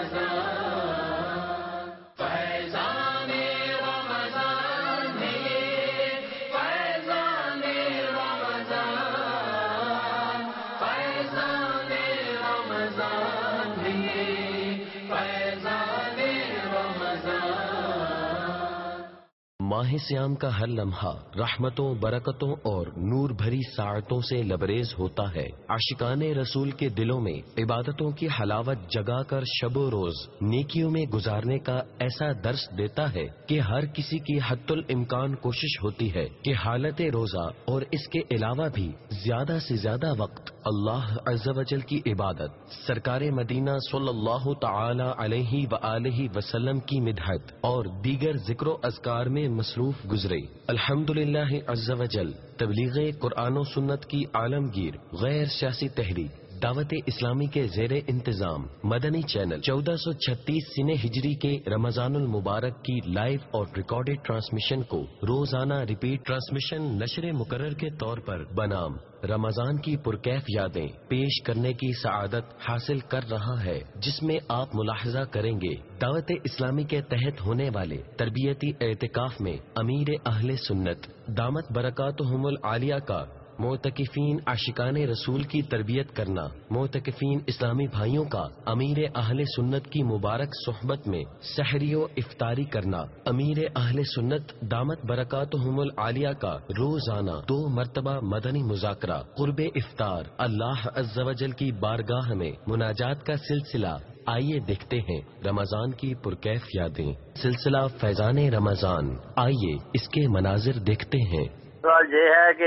ماہ سیام کا ہر لمحہ رحمتوں، برکتوں اور نور بھری ساعتوں سے لبریز ہوتا ہے۔ عاشقان رسول کے دلوں میں عبادتوں کی حلاوت جگا کر شب و روز نیکیوں میں گزارنے کا ایسا درس دیتا ہے کہ ہر کسی کی حد الامکان کوشش ہوتی ہے کہ حالت روزہ اور اس کے علاوہ بھی زیادہ سے زیادہ وقت اللہ عز و جل کی عبادت، سرکار مدینہ صلی اللہ تعالی علیہ وآلہ وسلم کی مدحت اور دیگر ذکر و اذکار میں مصروف گزرے۔ الحمدللہ عز و جل تبلیغ قرآن و سنت کی عالمگیر غیر سیاسی تحریک دعوت اسلامی کے زیر انتظام مدنی چینل 1436 سنہ ہجری کے رمضان المبارک کی لائیو اور ریکارڈڈ ٹرانسمیشن کو روزانہ ریپیٹ ٹرانسمیشن نشر مقرر کے طور پر بنام رمضان کی پرکیف یادیں پیش کرنے کی سعادت حاصل کر رہا ہے، جس میں آپ ملاحظہ کریں گے دعوت اسلامی کے تحت ہونے والے تربیتی اعتکاف میں امیر اہل سنت دامت برکاتہم العالیہ کا معتکفین عاشقان رسول کی تربیت کرنا، معتکفین اسلامی بھائیوں کا امیر اہل سنت کی مبارک صحبت میں سحری و افطاری کرنا، امیر اہل سنت دامت برکاتہم العالیہ کا روزانہ 2 مرتبہ مدنی مذاکرہ قرب افطار، اللہ عز و جل کی بارگاہ میں مناجات کا سلسلہ۔ آئیے دیکھتے ہیں رمضان کی پرکیف یادیں، سلسلہ فیضان رمضان۔ آئیے اس کے مناظر دیکھتے ہیں۔ سوال یہ ہے کہ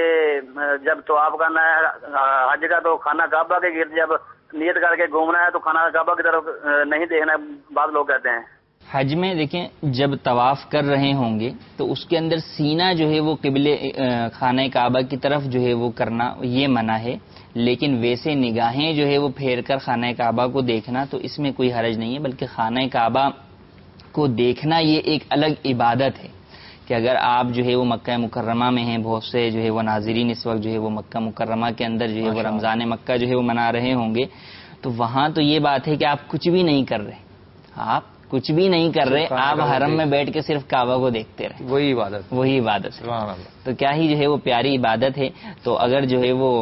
جب طواف کرنا ہے حج کا تو خانہ کعبہ کے گرد جب نیت کر کے گھومنا ہے تو خانہ کعبہ کی طرف نہیں دیکھنا، بعض لوگ کہتے ہیں۔ حج میں دیکھیں جب طواف کر رہے ہوں گے تو اس کے اندر سینہ جو ہے وہ قبلے خانہ کعبہ کی طرف جو ہے وہ کرنا یہ منع ہے، لیکن ویسے نگاہیں جو ہے وہ پھیر کر خانہ کعبہ کو دیکھنا تو اس میں کوئی حرج نہیں ہے، بلکہ خانہ کعبہ کو دیکھنا یہ ایک الگ عبادت ہے کہ اگر آپ جو ہے وہ مکہ مکرمہ میں ہیں، بہت سے جو ہے وہ ناظرین اس وقت جو ہے وہ مکہ مکرمہ کے اندر جو ہے وہ رمضان مکہ جو ہے وہ منا رہے ہوں گے، تو وہاں تو یہ بات ہے کہ آپ کچھ بھی نہیں کر رہے، آپ کچھ بھی نہیں کر رہے، آپ حرم میں بیٹھ کے صرف کعبہ کو دیکھتے رہے، وہی عبادت ہے۔ تو کیا ہی جو ہے وہ پیاری عبادت ہے۔ تو اگر جو ہے وہ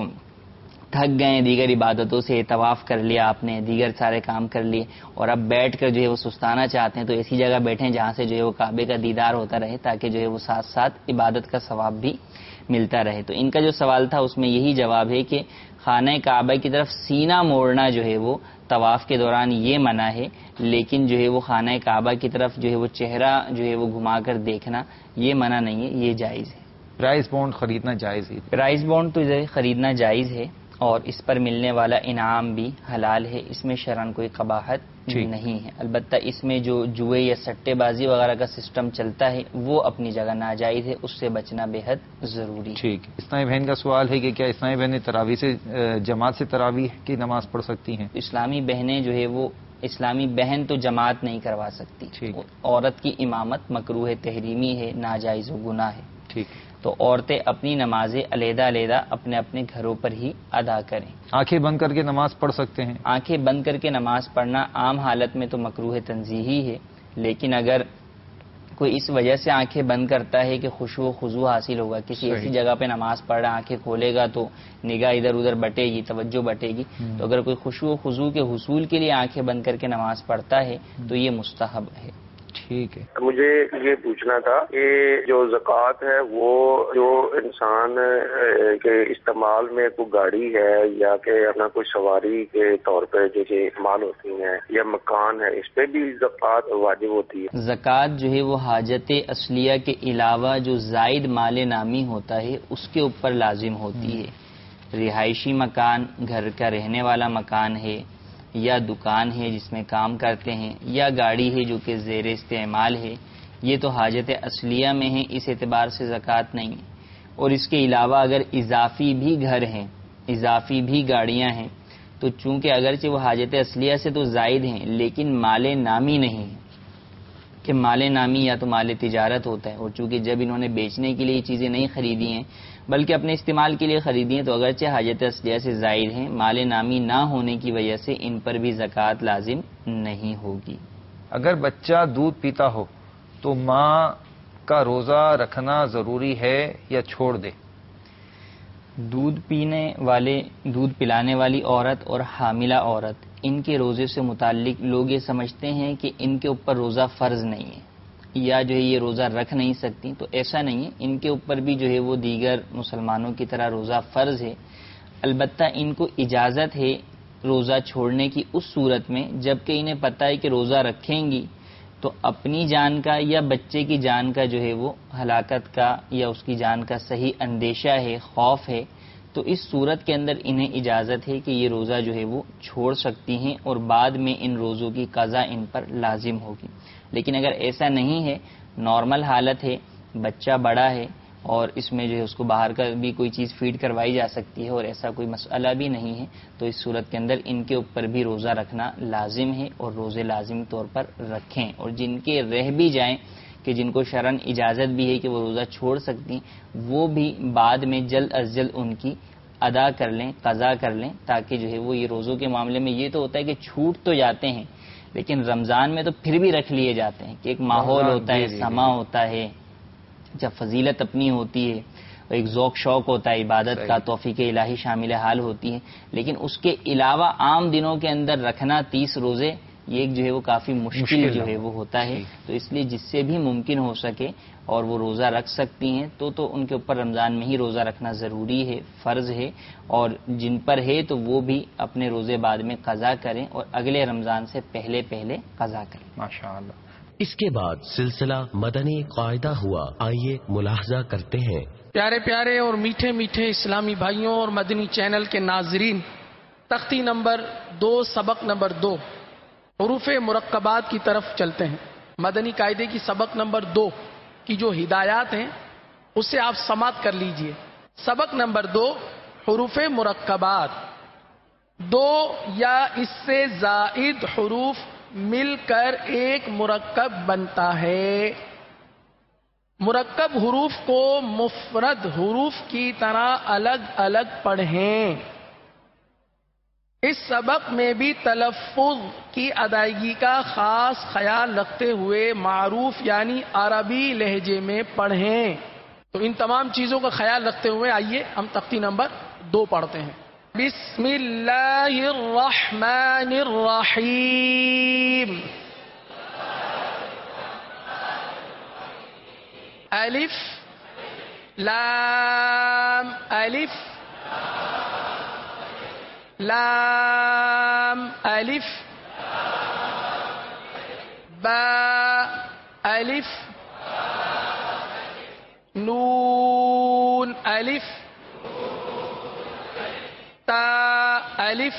تھک گئے دیگر عبادتوں سے، طواف کر لیا آپ نے، دیگر سارے کام کر لیے، اور اب بیٹھ کر جو ہے وہ سستانا چاہتے ہیں تو ایسی جگہ بیٹھیں جہاں سے جو ہے وہ کعبے کا دیدار ہوتا رہے، تاکہ جو ہے وہ ساتھ ساتھ عبادت کا ثواب بھی ملتا رہے۔ تو ان کا جو سوال تھا اس میں یہی جواب ہے کہ خانہ کعبہ کی طرف سینہ موڑنا جو ہے وہ طواف کے دوران یہ منع ہے، لیکن جو ہے وہ خانہ کعبہ کی طرف جو ہے وہ چہرہ جو ہے وہ گھما کر دیکھنا یہ منع نہیں ہے، یہ جائز ہے۔ پرائز بانڈ خریدنا جائز ہے؟ پرائز بانڈ تو خریدنا جائز ہے اور اس پر ملنے والا انعام بھی حلال ہے، اس میں شرعاً کوئی قباحت نہیں ہے۔ البتہ اس میں جو جوئے یا سٹے بازی وغیرہ کا سسٹم چلتا ہے وہ اپنی جگہ ناجائز ہے، اس سے بچنا بے حد ضروری ہے۔ ٹھیک ہے۔ اسلامی بہن کا سوال ہے کہ کیا اسلامی بہنیں تراویح سے جماعت سے تراویح کی نماز پڑھ سکتی ہیں؟ اسلامی بہنیں جو ہے وہ اسلامی بہن تو جماعت نہیں کروا سکتی، عورت کی امامت مکروہ تحریمی ہے، ناجائز و گناہ ہے۔ ٹھیک ہے۔ تو عورتیں اپنی نمازیں علیحدہ علیحدہ اپنے اپنے گھروں پر ہی ادا کریں۔ آنکھیں بند کر کے نماز پڑھ سکتے ہیں؟ آنکھیں بند کر کے نماز پڑھنا عام حالت میں تو مکروہ تنزیہی ہے، لیکن اگر کوئی اس وجہ سے آنکھیں بند کرتا ہے کہ خشوع و خضوع حاصل ہوگا، کسی ایسی جگہ پہ نماز پڑھ رہا آنکھیں کھولے گا تو نگاہ ادھر ادھر بٹے گی، توجہ بٹے گی، تو اگر کوئی خشوع و خضوع کے حصول کے لیے آنکھیں بند کر کے نماز پڑھتا ہے تو یہ مستحب ہے۔ ٹھیک ہے۔ مجھے یہ پوچھنا تھا کہ جو زکوٰۃ ہے وہ جو انسان کے استعمال میں کوئی گاڑی ہے یا کہ اپنا کوئی سواری کے طور پہ جیسے استعمال ہوتی ہیں یا مکان ہے، اس پہ بھی زکوٰۃ واجب ہوتی ہے؟ زکوٰۃ جو ہے وہ حاجت اصلیہ کے علاوہ جو زائد مال نامی ہوتا ہے اس کے اوپر لازم ہوتی ہے۔ رہائشی مکان، گھر کا رہنے والا مکان ہے یا دکان ہے جس میں کام کرتے ہیں یا گاڑی ہے جو کہ زیر استعمال ہے، یہ تو حاجت اصلیہ میں ہے، اس اعتبار سے زکوٰۃ نہیں ہے۔ اور اس کے علاوہ اگر اضافی بھی گھر ہیں، اضافی بھی گاڑیاں ہیں، تو چونکہ اگرچہ وہ حاجت اصلیہ سے تو زائد ہیں لیکن مال نامی نہیں ہے، کہ مال نامی یا تو مال تجارت ہوتا ہے، اور چونکہ جب انہوں نے بیچنے کے لیے چیزیں نہیں خریدی ہیں بلکہ اپنے استعمال کے لیے خریدی ہیں تو اگرچہ حاجت اصلیہ سے زائد ہیں، مال نامی نہ ہونے کی وجہ سے ان پر بھی زکوٰۃ لازم نہیں ہوگی۔ اگر بچہ دودھ پیتا ہو تو ماں کا روزہ رکھنا ضروری ہے یا چھوڑ دے؟ دودھ پلانے والی عورت اور حاملہ عورت، ان کے روزے سے متعلق لوگ یہ سمجھتے ہیں کہ ان کے اوپر روزہ فرض نہیں ہے یا جو ہے یہ روزہ رکھ نہیں سکتی، تو ایسا نہیں ہے، ان کے اوپر بھی جو ہے وہ دیگر مسلمانوں کی طرح روزہ فرض ہے، البتہ ان کو اجازت ہے روزہ چھوڑنے کی اس صورت میں جبکہ انہیں پتہ ہے کہ روزہ رکھیں گی تو اپنی جان کا یا بچے کی جان کا جو ہے وہ ہلاکت کا یا اس کی جان کا صحیح اندیشہ ہے، خوف ہے، تو اس صورت کے اندر انہیں اجازت ہے کہ یہ روزہ جو ہے وہ چھوڑ سکتی ہیں اور بعد میں ان روزوں کی قضا ان پر لازم ہوگی۔ لیکن اگر ایسا نہیں ہے، نارمل حالت ہے، بچہ بڑا ہے اور اس میں جو ہے اس کو باہر کا بھی کوئی چیز فیڈ کروائی جا سکتی ہے اور ایسا کوئی مسئلہ بھی نہیں ہے، تو اس صورت کے اندر ان کے اوپر بھی روزہ رکھنا لازم ہے اور روزے لازمی طور پر رکھیں، اور جن کے رہ بھی جائیں کہ جن کو شرعاً اجازت بھی ہے کہ وہ روزہ چھوڑ سکتی، وہ بھی بعد میں جلد از جلد ان کی ادا کر لیں، قضا کر لیں، تاکہ جو ہے وہ یہ روزوں کے معاملے میں یہ تو ہوتا ہے کہ چھوٹ تو جاتے ہیں لیکن رمضان میں تو پھر بھی رکھ لیے جاتے ہیں کہ ایک ماحول ہوتا ہے، سما ہوتا ہے، جب فضیلت اپنی ہوتی ہے، ایک ذوق شوق ہوتا ہے عبادت کا، توفیق الہی شامل حال ہوتی ہے، لیکن اس کے علاوہ عام دنوں کے اندر رکھنا 30 روزے یہ ایک جو ہے وہ کافی مشکل جو ہے وہ ہوتا ہے، تو اس لیے جس سے بھی ممکن ہو سکے اور وہ روزہ رکھ سکتی ہیں تو ان کے اوپر رمضان میں ہی روزہ رکھنا ضروری ہے، فرض ہے، اور جن پر ہے تو وہ بھی اپنے روزے بعد میں قضا کریں اور اگلے رمضان سے پہلے قضا کریں۔ ماشاءاللہ۔ اس کے بعد سلسلہ مدنی قاعدہ ہوا، آئیے ملاحظہ کرتے ہیں۔ پیارے پیارے اور میٹھے میٹھے اسلامی بھائیوں اور مدنی چینل کے ناظرین، تختی نمبر 2 سبق نمبر 2 حروف مرکبات کی طرف چلتے ہیں۔ مدنی قاعدے کی سبق نمبر 2 کی جو ہدایات ہیں اسے آپ سماعت کر لیجئے۔ سبق نمبر 2 حروف مرکبات، 2 یا اس سے زائد حروف مل کر ایک مرکب بنتا ہے۔ مرکب حروف کو مفرد حروف کی طرح الگ الگ پڑھیں۔ اس سبق میں بھی تلفظ کی ادائیگی کا خاص خیال رکھتے ہوئے معروف یعنی عربی لہجے میں پڑھیں۔ تو ان تمام چیزوں کا خیال رکھتے ہوئے آئیے ہم تختی نمبر 2 پڑھتے ہیں۔ بسم اللہ الرحمن الرحیم۔ الف لام الف لام الف با الف نون الف تا الف۔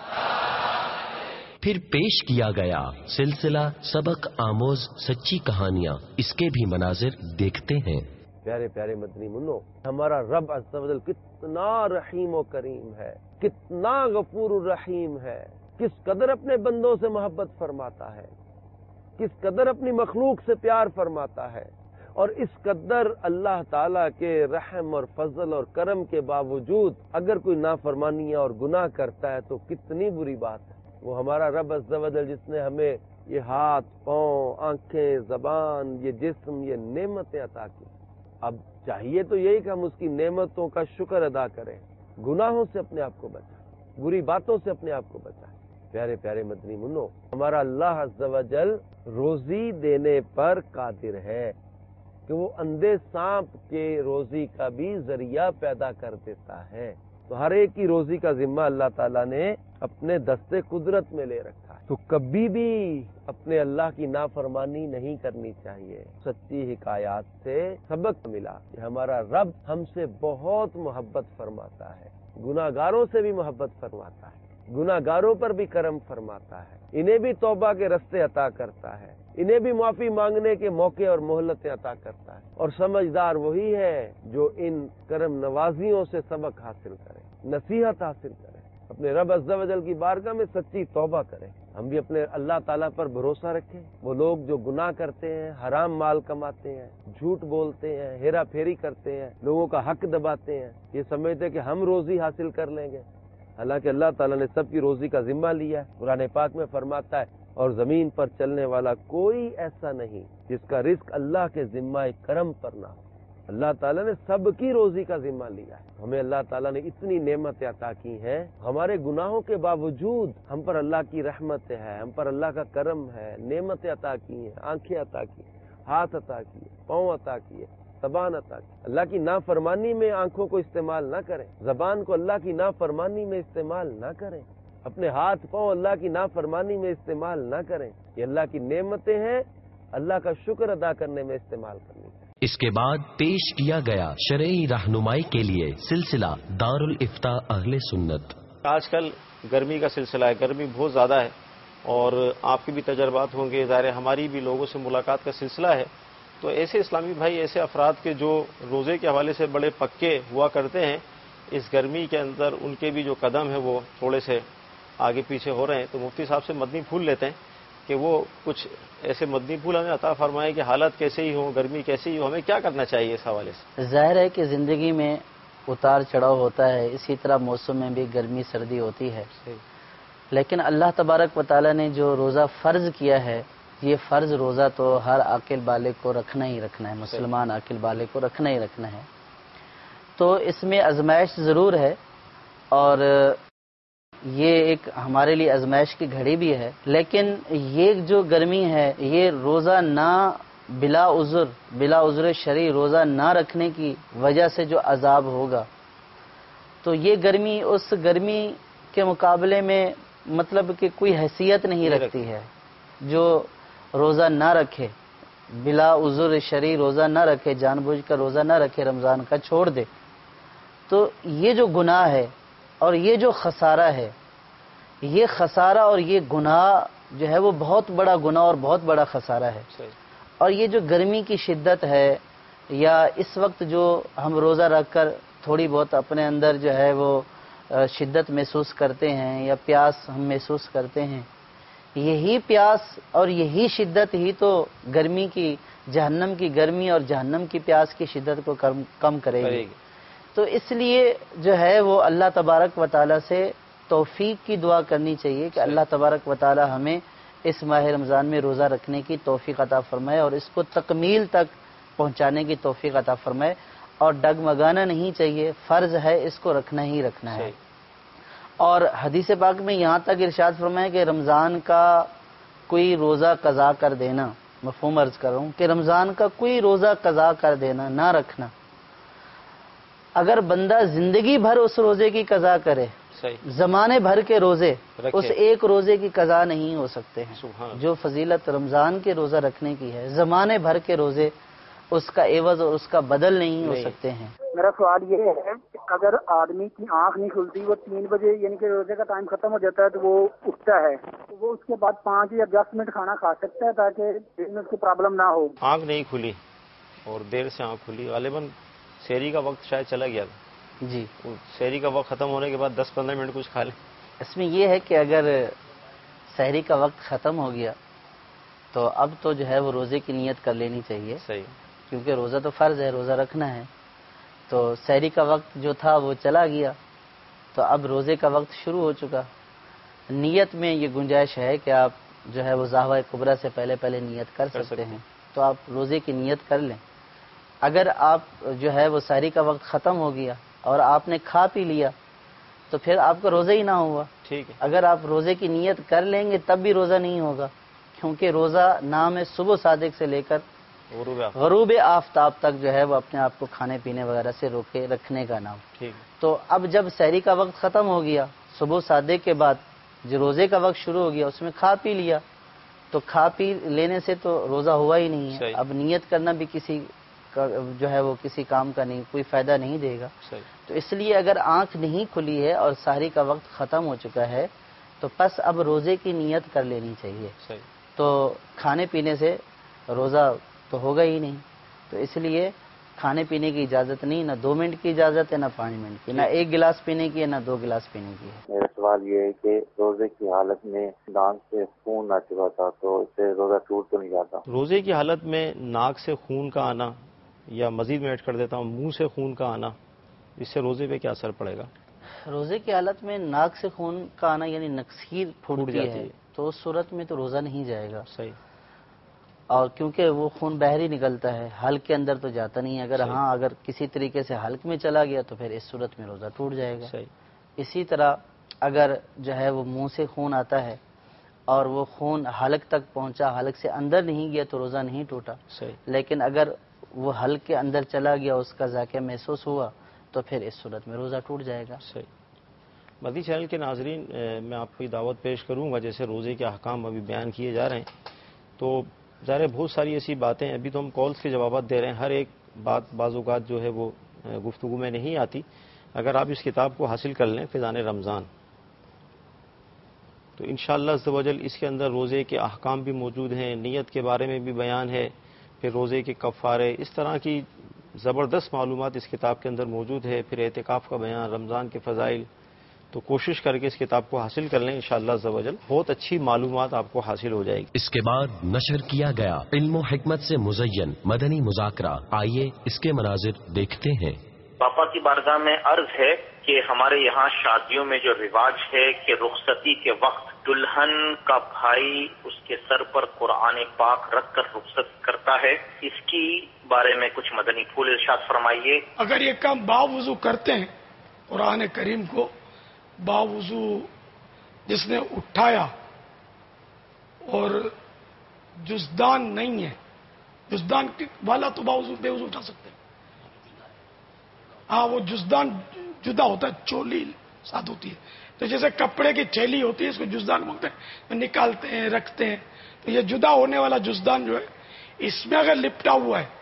پھر پیش کیا گیا سلسلہ سبق آموز سچی کہانیاں، اس کے بھی مناظر دیکھتے ہیں۔ پیارے پیارے مدنی منو، ہمارا رب عز و جل کتنا رحیم و کریم ہے، کتنا غفور الرحیم ہے، کس قدر اپنے بندوں سے محبت فرماتا ہے، کس قدر اپنی مخلوق سے پیار فرماتا ہے، اور اس قدر اللہ تعالیٰ کے رحم اور فضل اور کرم کے باوجود اگر کوئی نافرمانیاں اور گناہ کرتا ہے تو کتنی بری بات ہے۔ وہ ہمارا رب عز و جل جس نے ہمیں یہ ہاتھ، پاؤں، آنکھیں، زبان، یہ جسم، یہ نعمتیں عطا کی، اب چاہیے تو یہی کہ ہم اس کی نعمتوں کا شکر ادا کریں، گناہوں سے اپنے آپ کو بچائیں، بری باتوں سے اپنے آپ کو بچائیں۔ پیارے پیارے مدنی منو، ہمارا اللہ عز و جل روزی دینے پر قادر ہے کہ وہ اندھے سانپ کے روزی کا بھی ذریعہ پیدا کر دیتا ہے۔ تو ہر ایک کی روزی کا ذمہ اللہ تعالیٰ نے اپنے دستے قدرت میں لے رکھا ہے، تو کبھی بھی اپنے اللہ کی نافرمانی نہیں کرنی چاہیے۔ سچی حکایات سے سبق ملا کہ ہمارا رب ہم سے بہت محبت فرماتا ہے، گناہ گاروں سے بھی محبت فرماتا ہے، گناہ گاروں پر بھی کرم فرماتا ہے، انہیں بھی توبہ کے رستے عطا کرتا ہے، انہیں بھی معافی مانگنے کے موقع اور مہلتیں عطا کرتا ہے، اور سمجھدار وہی ہے جو ان کرم نوازیوں سے سبق حاصل کرے، نصیحت حاصل کرے، اپنے رب عز و جل کی بارگاہ میں سچی توبہ کرے۔ ہم بھی اپنے اللہ تعالیٰ پر بھروسہ رکھیں. وہ لوگ جو گناہ کرتے ہیں، حرام مال کماتے ہیں، جھوٹ بولتے ہیں، ہیرا پھیری کرتے ہیں، لوگوں کا حق دباتے ہیں، یہ سمجھتے ہیں کہ ہم روزی حاصل کر لیں گے، حالانکہ اللہ تعالیٰ نے سب کی روزی کا ذمہ لیا ہے. قرآن پاک میں فرماتا ہے اور زمین پر چلنے والا کوئی ایسا نہیں جس کا رزق اللہ کے ذمہ کرم پر نہ ہو. اللہ تعالیٰ نے سب کی روزی کا ذمہ لیا ہے. ہمیں اللہ تعالیٰ نے اتنی نعمتیں عطا کی ہیں، ہمارے گناہوں کے باوجود ہم پر اللہ کی رحمت ہے، ہم پر اللہ کا کرم ہے، نعمتیں عطا کی ہیں، آنکھیں عطا کی، ہاتھ عطا کیے، پاؤں عطا کیے، زبان عطا کی. اللہ کی نافرمانی میں آنکھوں کو استعمال نہ کریں، زبان کو اللہ کی نافرمانی میں استعمال نہ کریں، اپنے ہاتھ پاؤں اللہ کی نافرمانی میں استعمال نہ کریں. یہ اللہ کی نعمتیں ہیں، اللہ کا شکر ادا کرنے میں استعمال کرنی چاہیے. اس کے بعد پیش کیا گیا شرعی رہنمائی کے لیے سلسلہ دار الافتاء اہل سنت. آج کل گرمی کا سلسلہ ہے، گرمی بہت زیادہ ہے اور آپ کے بھی تجربات ہوں گے، ظاہر ہماری بھی لوگوں سے ملاقات کا سلسلہ ہے. تو ایسے اسلامی بھائی، ایسے افراد کے جو روزے کے حوالے سے بڑے پکے ہوا کرتے ہیں، اس گرمی کے اندر ان کے بھی جو قدم ہیں وہ تھوڑے سے آگے پیچھے ہو رہے ہیں. تو مفتی صاحب سے مدنی پھول لیتے ہیں کہ وہ کچھ ایسے مدنی پھول ہمیں عطا فرمائیں کہ حالت کیسے ہی ہو، گرمی کیسے ہی ہو، ہمیں کیا کرنا چاہیے اس حوالے سے؟ ظاہر ہے کہ زندگی میں اتار چڑھاؤ ہوتا ہے، اسی طرح موسم میں بھی گرمی سردی ہوتی ہے. لیکن اللہ تبارک و تعالیٰ نے جو روزہ فرض کیا ہے، یہ فرض روزہ تو ہر عاقل بالغ کو رکھنا ہی رکھنا ہے، مسلمان عاقل بالغ کو رکھنا ہی رکھنا ہے. تو اس میں آزمائش ضرور ہے، اور یہ ایک ہمارے لیے آزمائش کی گھڑی بھی ہے. لیکن یہ جو گرمی ہے، یہ روزہ نہ بلا عذر شرعی روزہ نہ رکھنے کی وجہ سے جو عذاب ہوگا، تو یہ گرمی اس گرمی کے مقابلے میں مطلب کہ کوئی حیثیت نہیں رکھتی ہے. جو روزہ نہ رکھے، بلا عذر شرعی روزہ نہ رکھے، جان بوجھ کر روزہ نہ رکھے، رمضان کا چھوڑ دے، تو یہ جو گناہ ہے اور یہ جو خسارہ ہے، یہ خسارہ اور یہ گناہ جو ہے وہ بہت بڑا گناہ اور بہت بڑا خسارہ ہے. اور یہ جو گرمی کی شدت ہے، یا اس وقت جو ہم روزہ رکھ کر تھوڑی بہت اپنے اندر جو ہے وہ شدت محسوس کرتے ہیں یا پیاس ہم محسوس کرتے ہیں، یہی پیاس اور یہی شدت ہی تو گرمی کی، جہنم کی گرمی اور جہنم کی پیاس کی شدت کو کم کرے گی. تو اس لیے جو ہے وہ اللہ تبارک و تعالیٰ سے توفیق کی دعا کرنی چاہیے کہ اللہ تبارک و تعالیٰ ہمیں اس ماہ رمضان میں روزہ رکھنے کی توفیق عطا فرمائے اور اس کو تکمیل تک پہنچانے کی توفیق عطا فرمائے. اور ڈگمگانا نہیں چاہیے، فرض ہے، اس کو رکھنا ہی رکھنا ہے. اور حدیث پاک میں یہاں تک ارشاد فرمایا کہ رمضان کا کوئی روزہ قضا کر دینا، مفہوم عرض کر رہا ہوں کہ رمضان کا کوئی روزہ قضا کر دینا، نہ رکھنا. اگر بندہ زندگی بھر اس روزے کی قضا کرے، زمانے بھر کے روزے اس ایک روزے کی قضا نہیں ہو سکتے ہیں. جو فضیلت رمضان کے روزہ رکھنے کی ہے، زمانے بھر کے روزے اس کا عوض اور اس کا بدل نہیں ہو سکتے ہیں. میرا سوال یہ ہے کہ اگر آدمی کی آنکھ نہیں کھلتی، وہ 3 بجے یعنی کہ روزے کا ٹائم ختم ہو جاتا ہے تو وہ اٹھتا ہے، تو وہ اس کے بعد 5 یا 10 منٹ کھانا کھا سکتا ہے تاکہ دن میں اس کو پرابلم نہ ہو. آنکھ نہیں کھلی اور دیر سے آنکھ کھلی، غالباً سحری کا وقت شاید چلا گیا تھا. جی، سحری کا وقت ختم ہونے کے بعد 10-15 منٹ کچھ کھا لیں. اس میں یہ ہے کہ اگر سحری کا وقت ختم ہو گیا تو اب تو جو ہے وہ روزے کی نیت کر لینی چاہیے. صحیح، کیونکہ روزہ تو فرض ہے، روزہ رکھنا ہے. تو سحری کا وقت جو تھا وہ چلا گیا، تو اب روزے کا وقت شروع ہو چکا. نیت میں یہ گنجائش ہے کہ آپ جو ہے وہ ظاہر کبریٰ سے پہلے نیت کر سکتے ہیں، تو آپ روزے کی نیت کر لیں. اگر آپ جو ہے وہ سحری کا وقت ختم ہو گیا اور آپ نے کھا پی لیا تو پھر آپ کا روزہ ہی نہ ہوا. ٹھیک ہے. اگر آپ روزے کی نیت کر لیں گے تب بھی روزہ نہیں ہوگا، کیونکہ روزہ نام ہے صبح صادق سے لے کر غروب آفتاب تک جو ہے وہ اپنے آپ کو کھانے پینے وغیرہ سے روکے رکھنے کا نام. تو اب جب سحری کا وقت ختم ہو گیا، صبح صادق کے بعد جو روزے کا وقت شروع ہو گیا، اس میں کھا پی لیا، تو کھا پی لینے سے تو روزہ ہوا ہی نہیں ہے. اب نیت کرنا بھی کسی جو ہے وہ کسی کام کا نہیں، کوئی فائدہ نہیں دے گا. تو اس لیے اگر آنکھ نہیں کھلی ہے اور سحری کا وقت ختم ہو چکا ہے تو بس اب روزے کی نیت کر لینی چاہیے. تو کھانے پینے سے روزہ تو ہوگا ہی نہیں. تو اس لیے کھانے پینے کی اجازت نہیں، نہ 2 منٹ کی اجازت ہے، نہ 5 منٹ کی، نہ 1 گلاس پینے کی ہے، نہ 2 گلاس پینے کی ہے۔ میرا سوال یہ ہے کہ روزے کی حالت میں ناک سے خون آ چکا تھا تو اس سے روزہ ٹوٹ تو نہیں جاتا؟ روزے کی حالت میں ناک سے خون کا آنا، یا مزید میں ایڈ کر دیتا ہوں منہ سے خون کا آنا، اس سے روزے پہ کیا اثر پڑے گا؟ روزے کی حالت میں ناک سے خون کا آنا یعنی نکسیر پھوٹتی جاتی ہے ہے، تو اس صورت میں تو روزہ نہیں جائے گا، صحیح، اور کیونکہ وہ خون باہر نکلتا ہے، حلق کے اندر تو جاتا نہیں ہے۔ اگر صحیح، ہاں اگر کسی طریقے سے حلق میں چلا گیا تو پھر اس صورت میں روزہ ٹوٹ جائے گا۔ صحیح، اسی طرح اگر جو ہے وہ منہ سے خون آتا ہے اور وہ خون حلق تک پہنچا، حلق سے اندر نہیں گیا تو روزہ نہیں ٹوٹا، صحیح، لیکن اگر وہ حلق کے اندر چلا گیا، اس کا ذائقہ محسوس ہوا تو پھر اس صورت میں روزہ ٹوٹ جائے گا۔ صحیح۔ مدنی چینل کے ناظرین، میں آپ کو یہ دعوت پیش کروں گا، جیسے روزے کے احکام ابھی بیان کیے جا رہے ہیں، تو ظاہر ہے بہت ساری ایسی باتیں، ابھی تو ہم کالز کے جوابات دے رہے ہیں، ہر ایک بات بعض اوقات جو ہے وہ گفتگو میں نہیں آتی۔ اگر آپ اس کتاب کو حاصل کر لیں، فیضان رمضان، تو انشاءاللہ عز و جل اس کے اندر روزے کے احکام بھی موجود ہیں، نیت کے بارے میں بھی بیان ہے، پھر روزے کے کفارے، اس طرح کی زبردست معلومات اس کتاب کے اندر موجود ہے، پھر اعتکاف کا بیان، رمضان کے فضائل۔ تو کوشش کر کے اس کتاب کو حاصل کر لیں، انشاءاللہ عز و جل بہت اچھی معلومات آپ کو حاصل ہو جائے گی۔ اس کے بعد نشر کیا گیا علم و حکمت سے مزین مدنی مذاکرہ، آئیے اس کے مناظر دیکھتے ہیں۔ پاپا کی بارگاہ میں عرض ہے کہ ہمارے یہاں شادیوں میں جو رواج ہے کہ رخصتی کے وقت دلہن کا بھائی اس کے سر پر قرآن پاک رکھ کر رخصت کرتا ہے، اس کی بارے میں کچھ مدنی پھول ارشاد فرمائیے۔ اگر یہ کام باوضو کرتے ہیں، قرآن کریم کو باوضو جس نے اٹھایا اور جزدان نہیں ہے، جزدان والا تو باوضو بے وضو اٹھا سکتے ہیں، ہاں وہ جزدان جدا ہوتا ہے، چولی ساتھ ہوتی ہے، تو جیسے کپڑے کی تھیلی ہوتی ہے اس کو جزدان بولتے ہیں، نکالتے ہیں رکھتے ہیں، تو یہ جدا ہونے والا جزدان جو ہے اس میں اگر لپٹا ہوا ہے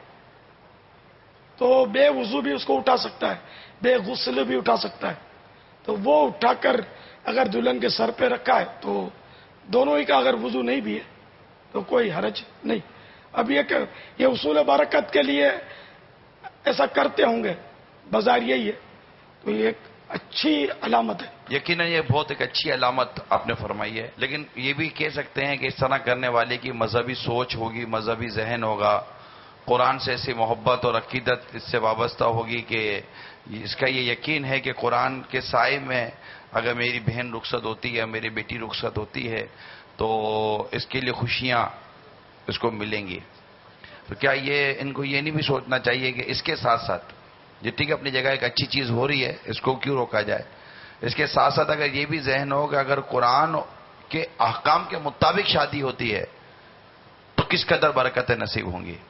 تو بے وضو بھی اس کو اٹھا سکتا ہے، بے غسل بھی اٹھا سکتا ہے، تو وہ اٹھا کر اگر دلہن کے سر پہ رکھا ہے تو دونوں ہی کا اگر وضو نہیں بھی ہے تو کوئی حرج نہیں۔ اب یہ اصول برکت کے لیے ایسا کرتے ہوں گے، بظاہر یہی ہے، تو یہ ایک اچھی علامت ہے۔ یقیناً یہ بہت ایک اچھی علامت آپ نے فرمائی ہے، لیکن یہ بھی کہہ سکتے ہیں کہ اس طرح کرنے والے کی مذہبی سوچ ہوگی، مذہبی ذہن ہوگا، قرآن سے ایسی محبت اور عقیدت اس سے وابستہ ہوگی کہ اس کا یہ یقین ہے کہ قرآن کے سائے میں اگر میری بہن رخصت ہوتی ہے، میری بیٹی رخصت ہوتی ہے تو اس کے لیے خوشیاں اس کو ملیں گی۔ تو کیا یہ ان کو یہ نہیں بھی سوچنا چاہیے کہ اس کے ساتھ ساتھ جتنی کہ اپنی جگہ ایک اچھی چیز ہو رہی ہے اس کو کیوں روکا جائے، اس کے ساتھ ساتھ اگر یہ بھی ذہن ہو کہ اگر قرآن کے احکام کے مطابق شادی ہوتی ہے تو کس قدر برکتیں نصیب ہوں گی۔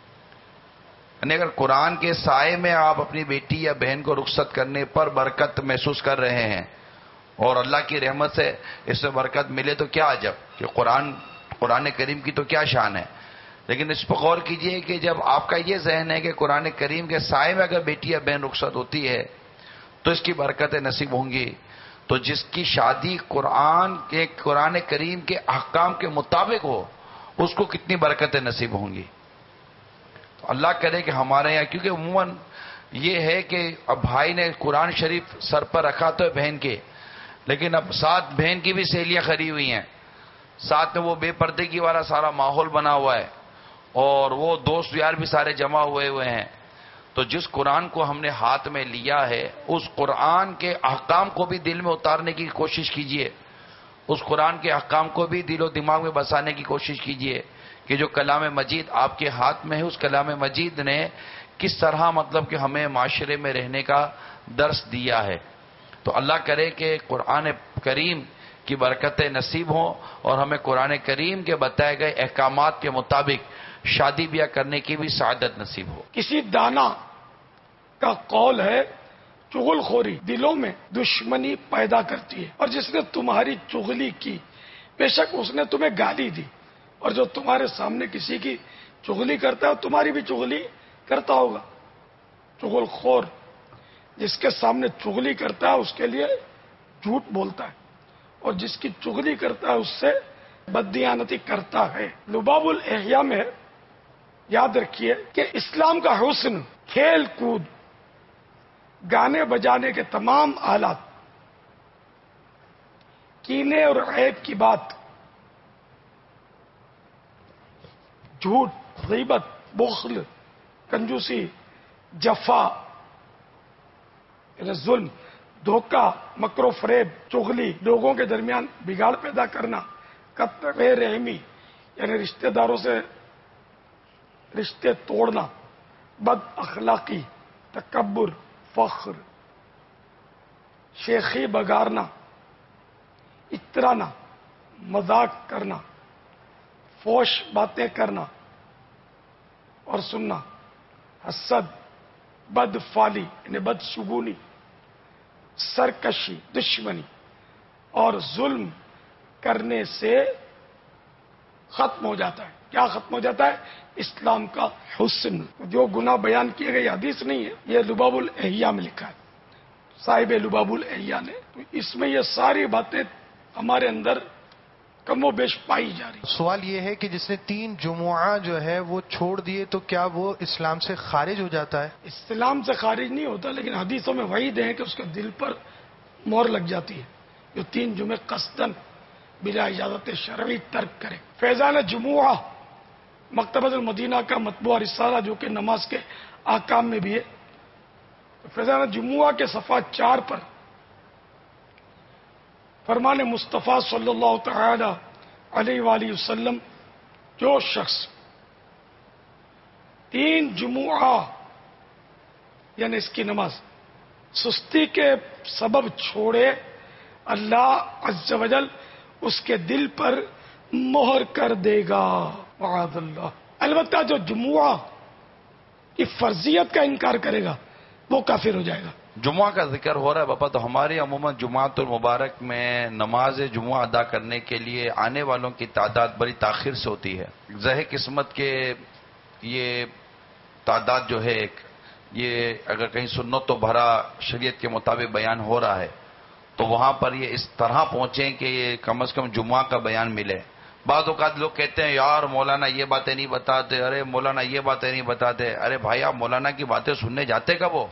یعنی اگر قرآن کے سائے میں آپ اپنی بیٹی یا بہن کو رخصت کرنے پر برکت محسوس کر رہے ہیں اور اللہ کی رحمت سے اس میں برکت ملے تو کیا عجب کہ قرآن کریم کی تو کیا شان ہے۔ لیکن اس پر غور کیجئے کہ جب آپ کا یہ ذہن ہے کہ قرآن کریم کے سائے میں اگر بیٹی یا بہن رخصت ہوتی ہے تو اس کی برکتیں نصیب ہوں گی، تو جس کی شادی قرآن کریم کے احکام کے مطابق ہو اس کو کتنی برکتیں نصیب ہوں گی۔ تو اللہ کرے کہ ہمارے یہاں، کیونکہ عموماً یہ ہے کہ اب بھائی نے قرآن شریف سر پر رکھا تو ہے بہن کے، لیکن اب ساتھ بہن کی بھی سہیلیاں کھڑی ہوئی ہیں، ساتھ میں وہ بے پردگی والا سارا ماحول بنا ہوا ہے اور وہ دوست یار بھی سارے جمع ہوئے ہیں۔ تو جس قرآن کو ہم نے ہاتھ میں لیا ہے اس قرآن کے احکام کو بھی دل میں اتارنے کی کوشش کیجئے، اس قرآن کے احکام کو بھی دل و دماغ میں بسانے کی کوشش کیجئے کہ جو کلام مجید آپ کے ہاتھ میں ہے اس کلام مجید نے کس طرح مطلب کہ ہمیں معاشرے میں رہنے کا درس دیا ہے۔ تو اللہ کرے کہ قرآن کریم کی برکتیں نصیب ہوں اور ہمیں قرآن کریم کے بتائے گئے احکامات کے مطابق شادی بیاہ کرنے کی بھی سعادت نصیب ہو۔ کسی دانا کا قول ہے چغل خوری دلوں میں دشمنی پیدا کرتی ہے، اور جس نے تمہاری چغلی کی بے شک اس نے تمہیں گالی دی، اور جو تمہارے سامنے کسی کی چغلی کرتا ہے تمہاری بھی چغلی کرتا ہوگا۔ چغل خور جس کے سامنے چغلی کرتا ہے اس کے لیے جھوٹ بولتا ہے، اور جس کی چغلی کرتا ہے اس سے بددیانتی کرتا ہے۔ لباب الاحیاء میں یاد رکھیے کہ اسلام کا حسن کھیل کود، گانے بجانے کے تمام آلات، کینے اور عیب کی بات، جھوٹ، غیبت، بخل، کنجوسی، جفا یعنی ظلم، دھوکہ، مکر و فریب، چغلی، لوگوں کے درمیان بگاڑ پیدا کرنا، قطع رحمی یعنی رشتہ داروں سے رشتے توڑنا، بد اخلاقی، تکبر، فخر، شیخی بگارنا، اترانا، مذاق کرنا، فوش باتیں کرنا اور سننا، حسد، بد فالی یعنی بد شگونی، سرکشی، دشمنی اور ظلم کرنے سے ختم ہو جاتا ہے۔ کیا ختم ہو جاتا ہے؟ اسلام کا حسن۔ جو گناہ بیان کیے گئے حدیث نہیں ہے، یہ لباب الاحیاء میں لکھا ہے، صاحب لباب الاحیاء نے، تو اس میں یہ ساری باتیں ہمارے اندر کم و بیش پائی جا رہی۔ سوال یہ ہے کہ جس نے 3 جمعہ جو ہے وہ چھوڑ دیے تو کیا وہ اسلام سے خارج ہو جاتا ہے؟ اسلام سے خارج نہیں ہوتا، لیکن حدیثوں میں وعید ہے کہ اس کے دل پر مہر لگ جاتی ہے جو 3 جمعے قصدن بلا اجازت شرعی ترک کرے۔ فیضان جمعہ مکتبۃ المدینہ کا مطبوعہ رسالہ جو کہ نماز کے احکام میں بھی ہے، فیضان جمعہ کے صفحہ 4 پر فرمان مصطفیٰ صلی اللہ تعالی علیہ وآلہ وسلم، جو شخص 3 جمعہ یعنی اس کی نماز سستی کے سبب چھوڑے، اللہ عز و جل اس کے دل پر مہر کر دے گا، معاذ اللہ۔ البتہ جو جمعہ کی فرضیت کا انکار کرے گا وہ کافر ہو جائے گا۔ جمعہ کا ذکر ہو رہا ہے باپا، تو ہمارے عموماً جمعۃ المبارک میں نماز جمعہ ادا کرنے کے لیے آنے والوں کی تعداد بڑی تاخیر سے ہوتی ہے۔ زہ قسمت کے یہ تعداد جو ہے یہ اگر کہیں سنت و بھرا شریعت کے مطابق بیان ہو رہا ہے تو وہاں پر یہ اس طرح پہنچیں کہ یہ کم از کم جمعہ کا بیان ملے۔ بعض اوقات لوگ کہتے ہیں یار مولانا یہ باتیں نہیں بتاتے، ارے مولانا یہ باتیں نہیں بتاتے۔ ارے بھائی، آپ مولانا کی باتیں سننے جاتے کب ہو؟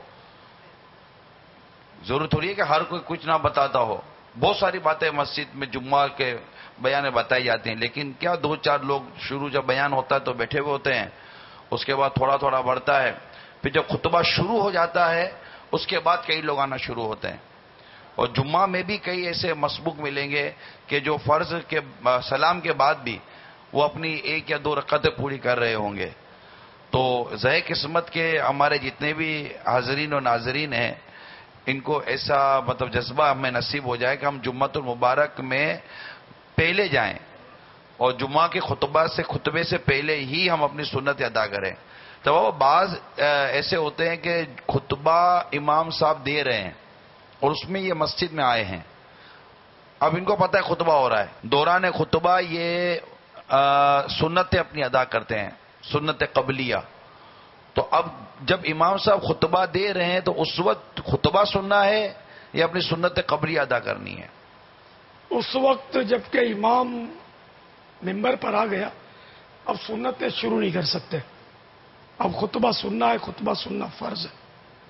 ضرور تھوڑی ہے کہ ہر کوئی کچھ نہ بتاتا ہو، بہت ساری باتیں مسجد میں جمعہ کے بیان میں بتائی جاتی ہیں، لیکن کیا 2-4 لوگ شروع جب بیان ہوتا ہے تو بیٹھے ہوئے ہوتے ہیں، اس کے بعد تھوڑا تھوڑا بڑھتا ہے، پھر جب خطبہ شروع ہو جاتا ہے اس کے بعد کئی لوگ آنا شروع ہوتے ہیں۔ اور جمعہ میں بھی کئی ایسے مسبوق ملیں گے کہ جو فرض کے سلام کے بعد بھی وہ اپنی 1 یا 2 رکعتیں پوری کر رہے ہوں گے۔ تو ذہ قسمت کے ہمارے جتنے بھی حاضرین و ناظرین ہیں، ان کو ایسا مطلب جذبہ ہمیں نصیب ہو جائے کہ ہم جمعۃ المبارک میں پہلے جائیں اور جمعہ کے خطبے سے پہلے ہی ہم اپنی سنت ادا کریں۔ تو بعض ایسے ہوتے ہیں کہ خطبہ امام صاحب دے رہے ہیں اور اس میں یہ مسجد میں آئے ہیں، اب ان کو پتہ ہے خطبہ ہو رہا ہے، دوران خطبہ یہ سنتیں اپنی ادا کرتے ہیں، سنت قبلیہ۔ تو اب جب امام صاحب خطبہ دے رہے ہیں تو اس وقت خطبہ سننا ہے یا اپنی سنت قبلیہ ادا کرنی ہے؟ اس وقت جب کہ امام ممبر پر آ گیا اب سنتیں شروع نہیں کر سکتے، اب خطبہ سننا ہے، خطبہ سننا فرض ہے،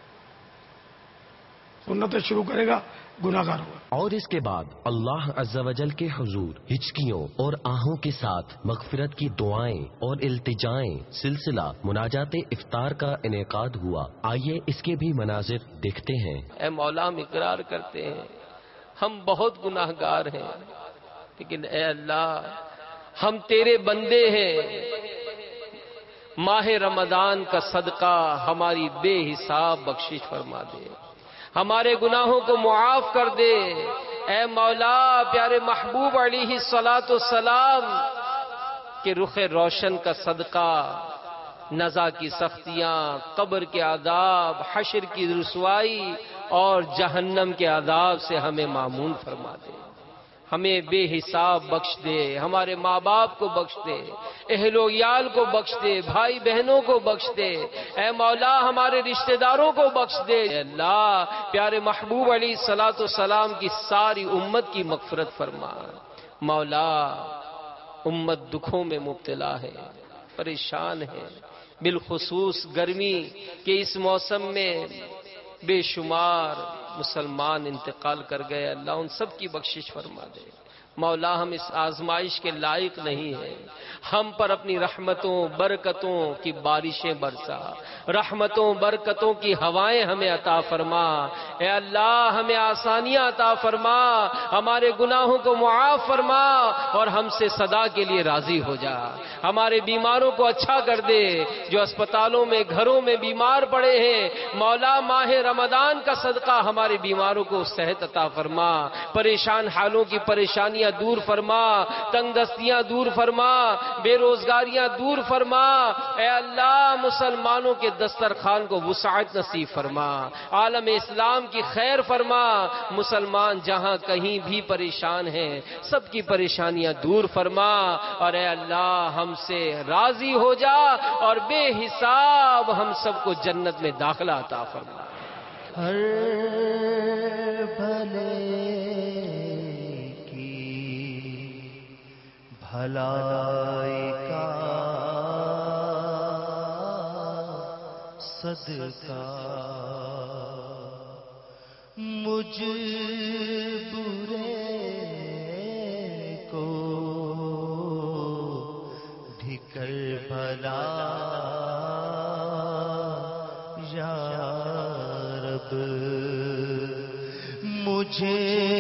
سنتیں شروع کرے گا گناہگار ہوگا۔ اور اس کے بعد اللہ عز و جل کے حضور ہچکیوں اور آہوں کے ساتھ مغفرت کی دعائیں اور التجائیں سلسلہ مناجات افطار کا انعقاد ہوا۔ آئیے اس کے بھی مناظر دیکھتے ہیں۔ اے مولا، ہم اقرار کرتے ہیں ہم بہت گناہگار ہیں، لیکن اے اللہ ہم تیرے بندے ہیں، ماہ رمضان کا صدقہ ہماری بے حساب بخشش فرما دے، ہمارے گناہوں کو معاف کر دے۔ اے مولا، پیارے محبوب علیہ الصلاۃ والسلام کے رخ روشن کا صدقہ نزا کی سختیاں، قبر کے عذاب، حشر کی رسوائی اور جہنم کے عذاب سے ہمیں معمون فرما دے، ہمیں بے حساب بخش دے، ہمارے ماں باپ کو بخش دے، اہل و عیال کو بخش دے، بھائی بہنوں کو بخش دے، اے مولا ہمارے رشتہ داروں کو بخش دے۔ اے اللہ، پیارے محبوب علیہ الصلاۃ والسلام کی ساری امت کی مغفرت فرما۔ مولا، امت دکھوں میں مبتلا ہے، پریشان ہے، بالخصوص گرمی کے اس موسم میں بے شمار مسلمان انتقال کر گئے، اللہ ان سب کی بخشش فرما دے۔ مولا ہم اس آزمائش کے لائق نہیں ہیں، ہم پر اپنی رحمتوں برکتوں کی بارشیں برسا، رحمتوں برکتوں کی ہوائیں ہمیں عطا فرما، اے اللہ ہمیں آسانیاں عطا فرما، ہمارے گناہوں کو معاف فرما اور ہم سے صدا کے لیے راضی ہو جا، ہمارے بیماروں کو اچھا کر دے، جو اسپتالوں میں گھروں میں بیمار پڑے ہیں مولا ماہ رمضان کا صدقہ ہمارے بیماروں کو صحت عطا فرما، پریشان حالوں کی پریشانیاں دور فرما، تنگ دستیاں دور فرما، بے روزگاریاں دور فرما، اے اللہ مسلمانوں کے دسترخوان کو وسعت نصیب فرما، عالم اسلام کی خیر فرما، مسلمان جہاں کہیں بھی پریشان ہیں سب کی پریشانیاں دور فرما، اور اے اللہ ہم سے راضی ہو جا اور بے حساب ہم سب کو جنت میں داخلہ عطا فرما۔ ہر بھلے بھلائی کا صدقہ مجھ برے کو بھی کر بھلا یا رب، مجھے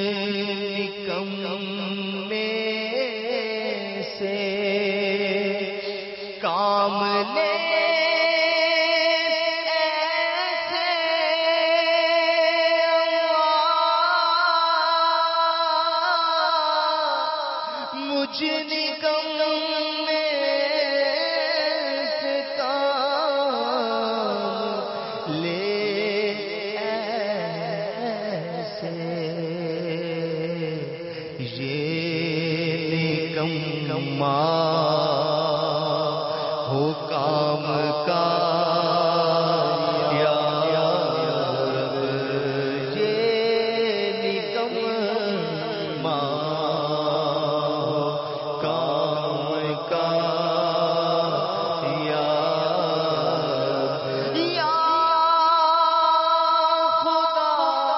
نکمے سے کام لے ایسے مجھ نکمے سے کام لے ایسے، یہ نکما ہو کام کا یا رب، یہ نکما ہو کام کا یا رب، یا خدا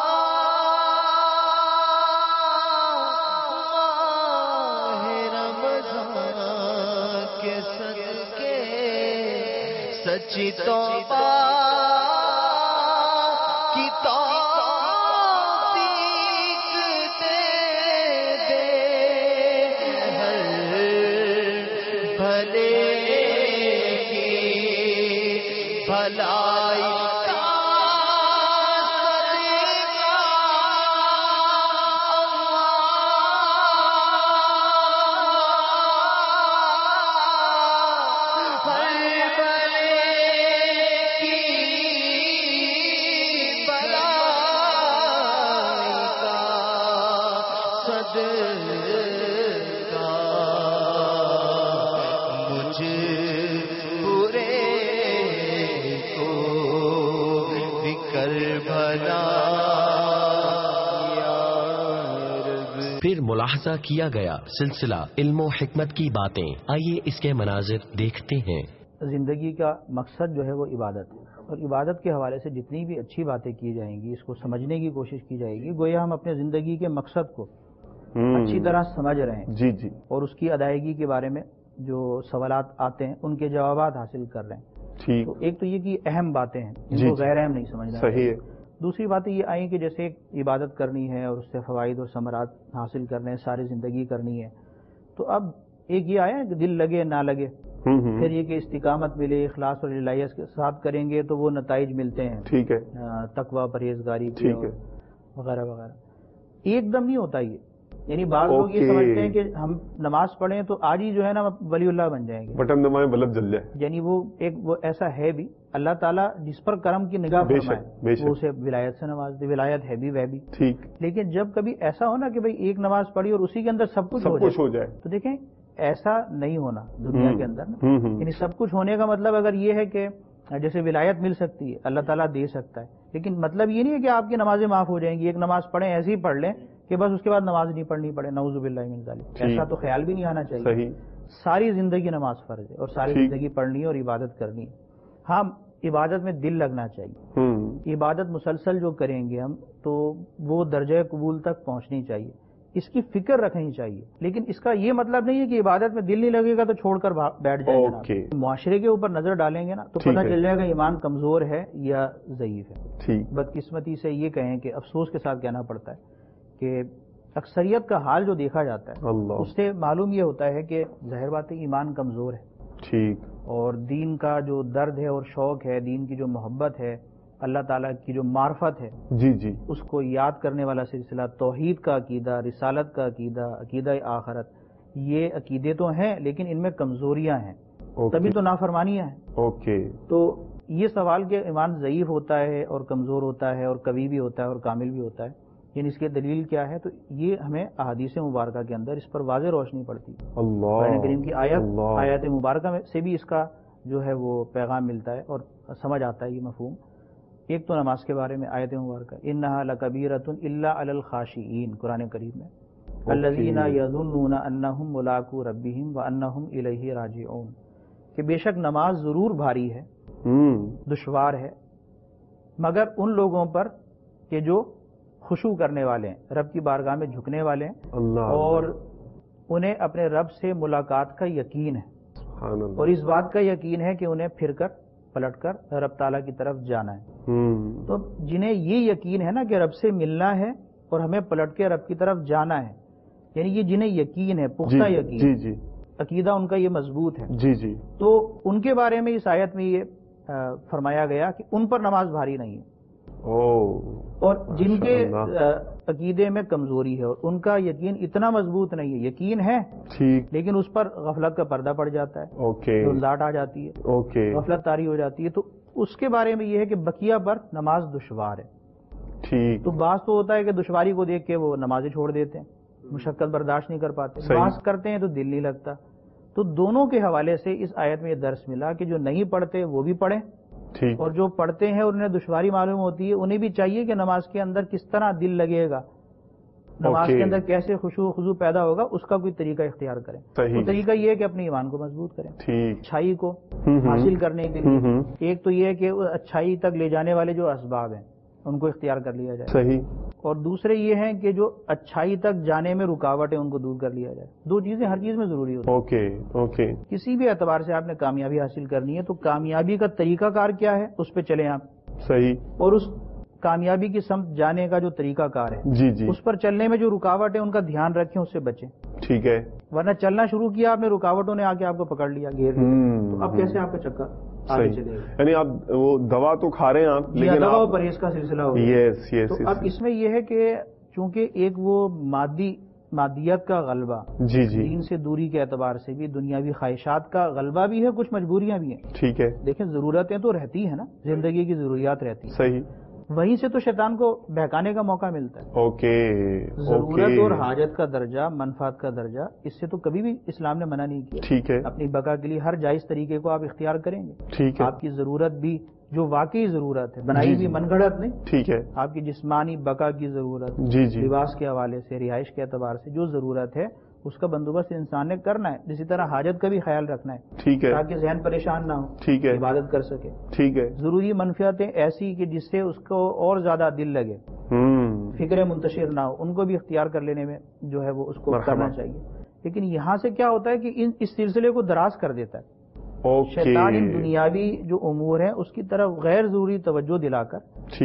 سچی توبہ کی توفیق دے دے، ہر بھلے کی بھلائی کا پھر ملاحظہ کیا گیا سلسلہ علم و حکمت کی باتیں، آئیے اس کے مناظر دیکھتے ہیں۔ زندگی کا مقصد جو ہے وہ عبادت ہے، اور عبادت کے حوالے سے جتنی بھی اچھی باتیں کی جائیں گی اس کو سمجھنے کی کوشش کی جائے گی، گویا ہم اپنے زندگی کے مقصد کو اچھی طرح سمجھ رہے ہیں جی جی، اور اس کی ادائیگی کے بارے میں جو سوالات آتے ہیں ان کے جوابات حاصل کر رہے ہیں۔ ٹھیک، تو ایک تو یہ کہ اہم باتیں ہیں جن کو غیر اہم نہیں سمجھنا، صحیح ہے۔ دوسری باتیں یہ آئیں کہ جیسے ایک عبادت کرنی ہے اور اس سے فوائد اور ثمرات حاصل کرنے ہیں، ساری زندگی کرنی ہے، تو اب ایک یہ آیا کہ دل لگے نہ لگے، پھر یہ کہ استقامت ملے، اخلاص اور الہیت کے ساتھ کریں گے تو وہ نتائج ملتے ہیں، ٹھیک ہے، تقوی پرہیزگاری ٹھیک ہے، وغیرہ وغیرہ۔ ایک دم نہیں ہوتا یہ، یعنی بعض لوگ یہ سمجھتے ہیں کہ ہم نماز پڑھیں تو آج ہی جو ہے نا ولی اللہ بن جائیں گے، بٹن دبائیں بلب جل جائے، یعنی وہ ایسا ہے بھی، اللہ تعالیٰ جس پر کرم کی نگاہ فرمائے وہ اسے ولایت سے نواز دے، ولایت ہے بھی وہ بھی ٹھیک، لیکن جب کبھی ایسا ہونا کہ بھئی ایک نماز پڑھی اور اسی کے اندر سب کچھ ہو جائے تو دیکھیں ایسا نہیں ہونا دنیا کے اندر، یعنی سب کچھ ہونے کا مطلب اگر یہ ہے کہ جیسے ولایت مل سکتی ہے، اللہ تعالیٰ دے سکتا ہے، لیکن مطلب یہ نہیں ہے کہ آپ کی نمازیں معاف ہو جائیں گی، ایک نماز پڑھیں ایسے ہی پڑھ لیں کہ بس اس کے بعد نماز نہیں پڑھنی پڑے، نعوذ باللہ من ذالک، ایسا تو خیال بھی نہیں آنا چاہیے۔ ساری زندگی نماز فرض ہے اور ساری زندگی پڑھنی ہے اور عبادت کرنی ہے۔ ہاں عبادت میں دل لگنا چاہیے. عبادت مسلسل جو کریں گے ہم تو وہ درجہ قبول تک پہنچنی چاہیے، اس کی فکر رکھنی چاہیے. لیکن اس کا یہ مطلب نہیں ہے کہ عبادت میں دل نہیں لگے گا تو چھوڑ کر بیٹھ جائیں گے. معاشرے کے اوپر نظر ڈالیں گے نا تو پتہ چل جائے گا ایمان کمزور ہے یا ضعیف ہے. بدقسمتی سے یہ کہیں کہ افسوس کے ساتھ کہنا پڑتا ہے کہ اکثریت کا حال جو دیکھا جاتا ہے اس سے معلوم یہ ہوتا ہے کہ ظاہر بات ہے ایمان کمزور ہے. اور دین کا جو درد ہے اور شوق ہے، دین کی جو محبت ہے، اللہ تعالیٰ کی جو معرفت ہے اس کو یاد کرنے والا سلسلہ، توحید کا عقیدہ، رسالت کا عقیدہ، عقیدہ آخرت، یہ عقیدے تو ہیں لیکن ان میں کمزوریاں ہیں، تبھی تو نافرمانیاں ہیں. تو یہ سوال کہ ایمان ضعیف ہوتا ہے اور کمزور ہوتا ہے اور قوی بھی ہوتا ہے اور کامل بھی ہوتا ہے، یعنی اس کی دلیل کیا ہے؟ تو یہ ہمیں احادیث مبارکہ کے اندر اس پر واضح روشنی پڑتی ہے. قرآن کریم کی آیات مبارکہ میں سے بھی اس کا جو ہے وہ پیغام ملتا ہے اور سمجھ آتا ہے یہ مفہوم. ایک تو نماز کے بارے میں آیت مبارکہ انہا لکبیرۃ الا علی الخاشعین، قرآن کریم میں الذین یظنون انہم ملاقو ربہم وانہم الیہ راجعون، کہ بے شک نماز ضرور بھاری ہے، دشوار ہے، مگر ان لوگوں پر کہ جو خشوع کرنے والے ہیں، رب کی بارگاہ میں جھکنے والے ہیں اور انہیں اپنے رب سے ملاقات کا یقین ہے، اور اس بات کا یقین ہے کہ انہیں پھر کر پلٹ کر رب تعالیٰ کی طرف جانا ہے. تو جنہیں یہ یقین ہے نا کہ رب سے ملنا ہے اور ہمیں پلٹ کے رب کی طرف جانا ہے، یعنی یہ جنہیں یقین ہے، پختہ یقین، عقیدہ ان کا یہ مضبوط ہے، تو ان کے بارے میں اس آیت میں یہ فرمایا گیا کہ ان پر نماز بھاری نہیں ہے. اور جن کے عقیدے میں کمزوری ہے اور ان کا یقین اتنا مضبوط نہیں ہے، یقین ہے لیکن اس پر غفلت کا پردہ پڑ جاتا ہے، ذات آ جاتی ہے، غفلت طاری ہو جاتی ہے، تو اس کے بارے میں یہ ہے کہ بقیہ پر نماز دشوار ہے. تو بعض تو ہوتا ہے کہ دشواری کو دیکھ کے وہ نمازیں چھوڑ دیتے ہیں، مشقت برداشت نہیں کر پاتے، بعض کرتے ہیں تو دل نہیں لگتا. تو دونوں کے حوالے سے اس آیت میں یہ درس ملا کہ جو نہیں پڑھتے وہ بھی پڑھیں، اور جو پڑھتے ہیں اور انہیں دشواری معلوم ہوتی ہے انہیں بھی چاہیے کہ نماز کے اندر کس طرح دل لگے گا، نماز کے اندر کیسے خضوع پیدا ہوگا، اس کا کوئی طریقہ اختیار کریں. تو طریقہ یہ ہے کہ اپنے ایمان کو مضبوط کریں. اچھائی کو حاصل کرنے کے لیے ایک تو یہ ہے کہ اچھائی تک لے جانے والے جو اسباب ہیں ان کو اختیار کر لیا جائے، اور دوسرے یہ ہیں کہ جو اچھائی تک جانے میں رکاوٹ ہے ان کو دور کر لیا جائے. دو چیزیں ہر چیز میں ضروری ہوتی ہیں. کسی بھی اعتبار سے آپ نے کامیابی حاصل کرنی ہے تو کامیابی کا طریقہ کار کیا ہے اس پہ چلیں آپ، اور اس کامیابی کی سمت جانے کا جو طریقہ کار ہے اس پر چلنے میں جو رکاوٹ ہے ان کا دھیان رکھیں، اس سے بچیں. ورنہ چلنا شروع کیا آپ نے، رکاوٹوں نے آ کے آپ کو پکڑ لیا، گھیر لیا، تو اب کیسے آپ کا چکر آگے چلے گا؟ یعنی آپ وہ دوا تو کھا رہے ہیں آپ، لیکن دوا و پرہیز کا سلسلہ ہو گیا. تو اب اس میں یہ ہے کہ چونکہ ایک وہ مادیت کا غلبہ، دین سے دوری کے اعتبار سے بھی دنیاوی خواہشات کا غلبہ بھی ہے، کچھ مجبوریاں بھی ہیں. دیکھیں ضرورتیں تو رہتی ہیں نا، زندگی کی ضروریات رہتی ہیں، وہیں سے تو شیطان کو بہکانے کا موقع ملتا ہے. ضرورت اور حاجت کا درجہ، منفعت کا درجہ، اس سے تو کبھی بھی اسلام نے منع نہیں کیا. اپنی بقا کے لیے ہر جائز طریقے کو آپ اختیار کریں گے. آپ کی ضرورت بھی جو واقعی ضرورت ہے، بنائی بھی من گھڑت نہیں، آپ کی جسمانی بقا کی ضرورت، لباس کے حوالے سے، رہائش کے اعتبار سے جو ضرورت ہے اس کا بندوبست انسان نے کرنا ہے. اسی طرح حاجت کا بھی خیال رکھنا ہے تاکہ ذہن پریشان نہ ہو، عبادت کر سکے. ضروری منفیتیں ایسی کہ جس سے اس کو اور زیادہ دل لگے، فکر منتشر نہ ہو، ان کو بھی اختیار کر لینے میں جو ہے وہ اس کو کرنا چاہیے. لیکن یہاں سے کیا ہوتا ہے کہ اس سلسلے کو دراز کر دیتا ہے شیطان. ان دنیاوی جو امور ہیں اس کی طرف غیر ضروری توجہ دلا کر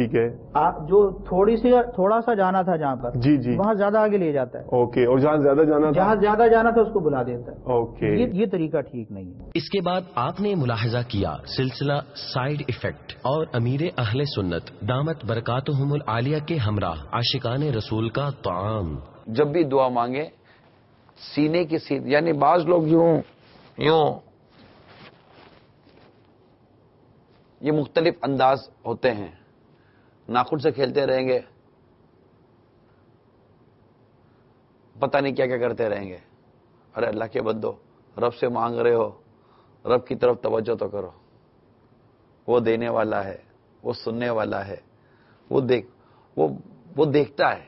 جو تھوڑا سا جانا تھا جہاں پر وہاں زیادہ آگے لے جاتا ہے. اور جہاں زیادہ جانا تھا اس کو بلا دیتا ہے. یہ طریقہ ٹھیک نہیں ہے. اس کے بعد آپ نے ملاحظہ کیا سلسلہ سائیڈ ایفیکٹ اور امیر اہل سنت دامت برکاتہم العالیہ کے ہمراہ عاشقان رسول کا طعام. جب بھی دعا مانگے سینے کی سیدھ، یعنی بعض لوگ یوں یہ مختلف انداز ہوتے ہیں، ناخن سے کھیلتے رہیں گے، پتہ نہیں کیا کیا کرتے رہیں گے. ارے اللہ کے بندو، رب سے مانگ رہے ہو، رب کی طرف توجہ تو کرو. وہ دینے والا ہے، وہ سننے والا ہے، وہ دیکھتا ہے.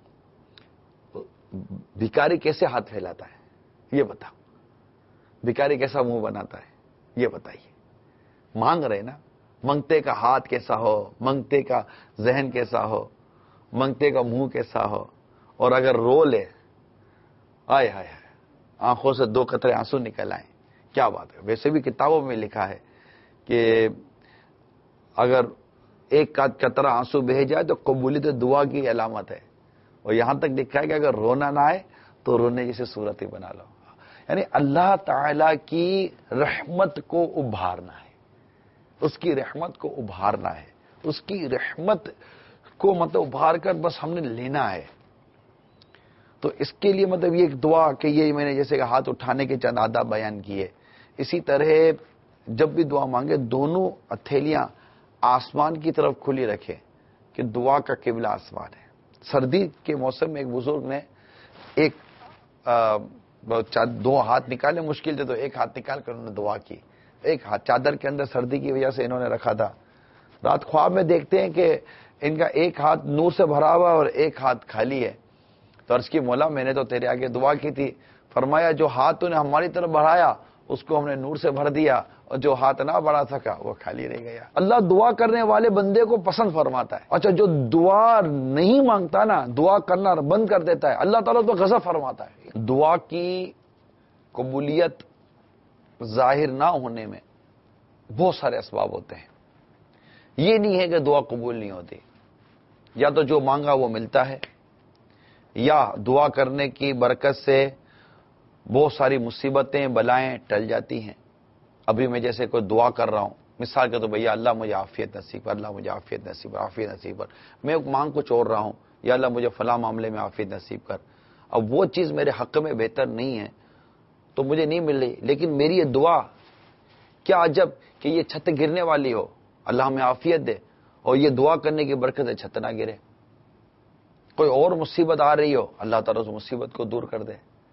بھکاری کیسے ہاتھ پھیلاتا ہے یہ بتاؤ، بھکاری کیسا منہ بناتا ہے یہ بتائیے. مانگ رہے نا. منگتے کا ہاتھ کیسا ہو, منگتے کا ذہن کیسا ہو, منگتے کا منہ کیسا ہو, اور اگر رو لے, آئے ہائے آنکھوں سے 2 قطرے آنسو نکل آئیں, کیا بات ہے. ویسے بھی کتابوں میں لکھا ہے کہ اگر 1 قطرہ آنسو بہہ جائے تو قبولیت دعا کی علامت ہے, اور یہاں تک لکھا ہے کہ اگر رونا نہ آئے تو رونے جیسی صورت ہی بنا لو. یعنی اللہ تعالی کی رحمت کو ابھارنا ہے, اس کی رحمت کو ابھارنا ہے, اس کی رحمت کو مطلب ابھار کر بس ہم نے لینا ہے. تو اس کے لیے مطلب یہ ایک دعا کہ یہ میں نے جیسے کہ ہاتھ اٹھانے کے چند آداب بیان کیے, اسی طرح جب بھی دعا مانگے دونوں ہتھیلیاں آسمان کی طرف کھلی رکھے کہ دعا کا قبلہ آسمان ہے. سردی کے موسم میں ایک بزرگ نے 2 ہاتھ نکالے, مشکل تھے تو 1 ہاتھ نکال کر انہوں نے دعا کی. 1 ہاتھ چادر کے اندر سردی کی وجہ سے انہوں نے رکھا تھا. رات خواب میں دیکھتے ہیں کہ ان کا 1 ہاتھ نور سے بھرا ہوا اور 1 ہاتھ خالی ہے. تو عرض کی مولا میں نے تو تیرے آگے دعا کی تھی, فرمایا جو ہاتھ تو نے ہماری طرف بڑھایا اس کو ہم نے نور سے بھر دیا, اور جو ہاتھ نہ بڑھا سکا وہ خالی رہ گیا. اللہ دعا کرنے والے بندے کو پسند فرماتا ہے. اچھا جو دعا نہیں مانگتا نا, دعا کرنا بند کر دیتا ہے, اللہ تعالیٰ تو غضب فرماتا ہے. دعا کی قبولیت ظاہر نہ ہونے میں بہت سارے اسباب ہوتے ہیں. یہ نہیں ہے کہ دعا قبول نہیں ہوتی, یا تو جو مانگا وہ ملتا ہے, یا دعا کرنے کی برکت سے بہت ساری مصیبتیں بلائیں ٹل جاتی ہیں. ابھی میں جیسے کوئی دعا کر رہا ہوں, مثال کے تو بھیا اللہ مجھے عافیت نصیب کر, اللہ مجھے عافیت نصیب کر, عافیت نصیب کر. میں مانگ کچھ اور رہا ہوں, یا اللہ مجھے فلاں معاملے میں عافیت نصیب کر. اب وہ چیز میرے حق میں بہتر نہیں ہے تو مجھے نہیں مل رہی, لیکن میری یہ دعا کیا عجب کہ یہ چھت گرنے والی ہو, اللہ ہمیں عافیت دے, اور یہ دعا کرنے کی برکت ہے چھت نہ گرے. کوئی اور مصیبت آ رہی ہو, اللہ تعالیٰ اس مصیبت کو دور کر دے.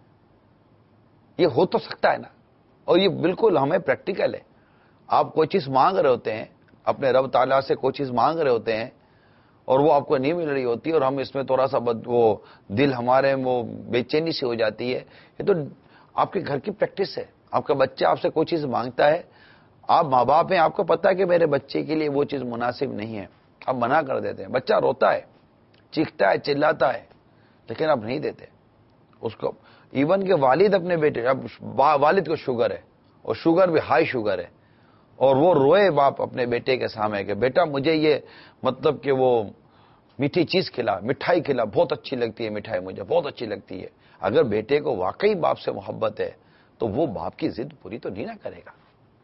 یہ ہو تو سکتا ہے نا, اور یہ بالکل ہمیں پریکٹیکل ہے. آپ کوئی چیز مانگ رہے ہوتے ہیں, اپنے رب تعالیٰ سے کوئی چیز مانگ رہے ہوتے ہیں, اور وہ آپ کو نہیں مل رہی ہوتی, اور ہم اس میں تھوڑا سا وہ دل ہمارے وہ بے چینی سی ہو جاتی ہے. یہ تو آپ کے گھر کی پریکٹس ہے. آپ کا بچہ آپ سے کوئی چیز مانگتا ہے, آپ ماں باپ ہیں, آپ کو پتا ہے کہ میرے بچے کے لیے وہ چیز مناسب نہیں ہے, آپ منع کر دیتے ہیں. بچہ روتا ہے, چیختا ہے, چلاتا ہے, لیکن آپ نہیں دیتے اس کو. ایون کہ والد اپنے بیٹے, اب والد کو شوگر ہے, اور شوگر بھی ہائی شوگر ہے, اور وہ روئے باپ اپنے بیٹے کے سامنے کہ بیٹا مجھے یہ مطلب کہ وہ میٹھی چیز کھلا, مٹھائی کھلا, بہت اچھی لگتی ہے مٹھائی, مجھے بہت اچھی لگتی ہے. اگر بیٹے کو واقعی باپ سے محبت ہے تو وہ باپ کی ضد پوری تو نہیں نہ کرے گا.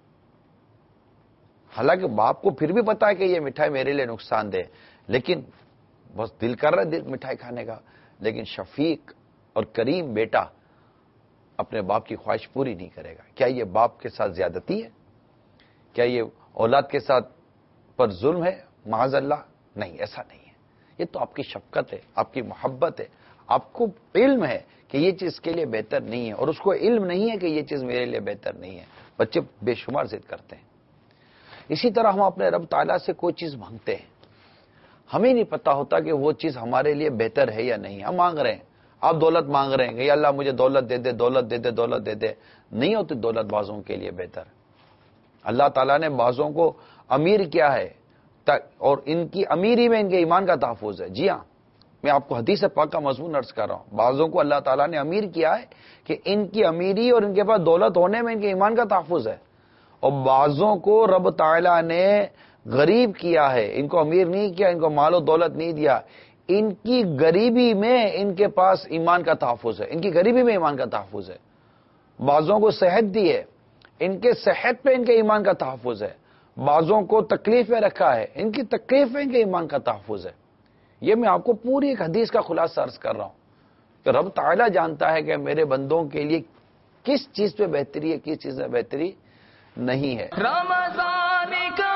حالانکہ باپ کو پھر بھی پتا ہے کہ یہ مٹھائی میرے لیے نقصان دہ, لیکن بس دل کر رہا ہے مٹھائی کھانے کا. لیکن شفیق اور کریم بیٹا اپنے باپ کی خواہش پوری نہیں کرے گا. کیا یہ باپ کے ساتھ زیادتی ہے؟ کیا یہ اولاد کے ساتھ پر ظلم ہے؟ معاذ اللہ, نہیں, ایسا نہیں ہے. یہ تو آپ کی شفقت ہے, آپ کی محبت ہے. آپ کو علم ہے کہ یہ چیز کے لیے بہتر نہیں ہے, اور اس کو علم نہیں ہے کہ یہ چیز میرے لیے بہتر نہیں ہے. بچے بے شمار ضد کرتے ہیں. اسی طرح ہم اپنے رب تعالیٰ سے کوئی چیز مانگتے ہیں, ہمیں نہیں پتا ہوتا کہ وہ چیز ہمارے لیے بہتر ہے یا نہیں. ہم مانگ رہے ہیں, آپ دولت مانگ رہے ہیں کہ یا اللہ مجھے دولت دے دے, دولت دے دے, دولت دے دے. نہیں ہوتی دولت بعضوں کے لیے بہتر. اللہ تعالیٰ نے بعضوں کو امیر کیا ہے, اور ان کی امیری میں ان کے ایمان کا تحفظ ہے. جی ہاں, میں آپ کو حدیث پاک کا مضمون عرض کر رہا ہوں. بعضوں کو اللہ تعالیٰ نے امیر کیا ہے کہ ان کی امیری اور ان کے پاس دولت ہونے میں ان کے ایمان کا تحفظ ہے, اور بعضوں کو رب تعالیٰ نے غریب کیا ہے, ان کو امیر نہیں کیا, ان کو مال و دولت نہیں دیا, ان کی غریبی میں ان کے پاس ایمان کا تحفظ ہے, ان کی غریبی میں ایمان کا تحفظ ہے. بعضوں کو صحت دی ہے, ان کے صحت پہ ان کے ایمان کا تحفظ ہے. بعضوں کو تکلیف میں رکھا ہے, ان کی تکلیف میں ان کے ایمان کا تحفظ ہے. یہ میں آپ کو پوری ایک حدیث کا خلاصہ عرض کر رہا ہوں کہ رب تعالیٰ جانتا ہے کہ میرے بندوں کے لیے کس چیز پہ بہتری ہے, کس چیز میں بہتری نہیں ہے. رمضان کا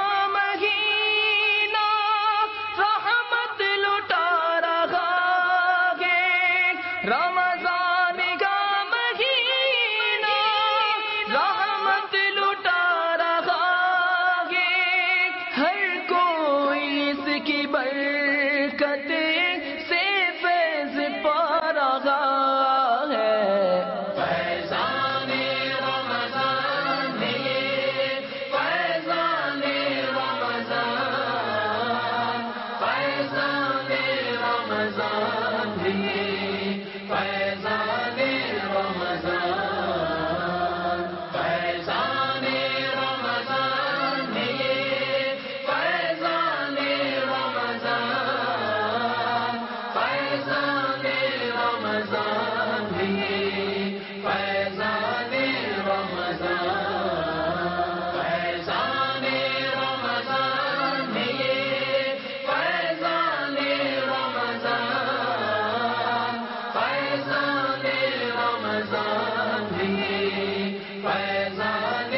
مہینہ رحمت لٹا رہا ہے, رمضان کا مہینہ رحمت لٹا رہا ہے, ہر کوئی اس کی برکت سے فیض پا رہا ہے. فیضان رمضان فیضان रमजान है, फैजान रमजान, फैजान रमजान है, फैजान रमजान, फैजान रमजान है, फैजान रमजान, फैजान रमजान है, फैजान रमजान, फैजान रमजान है, फैजान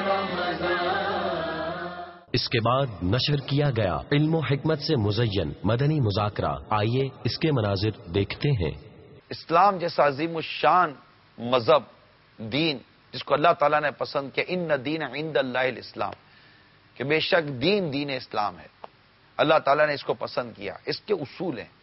रमजान। इसके बाद नशर किया गया इल्म व हिकमत से मुज़य्यन मदनी मुज़ाकरा। आइए इसके मनाजिर देखते हैं। इस्लाम जैसा अजीम शान मजहब दीन जिसको अल्लाह ताला ने पसंद किया, इन्न दीन इंदल्लाहिल इस्लाम, कि बेशक दीन इस्लाम है, अल्लाह ताला ने इसको पसंद किया। इसके उसूल हैं।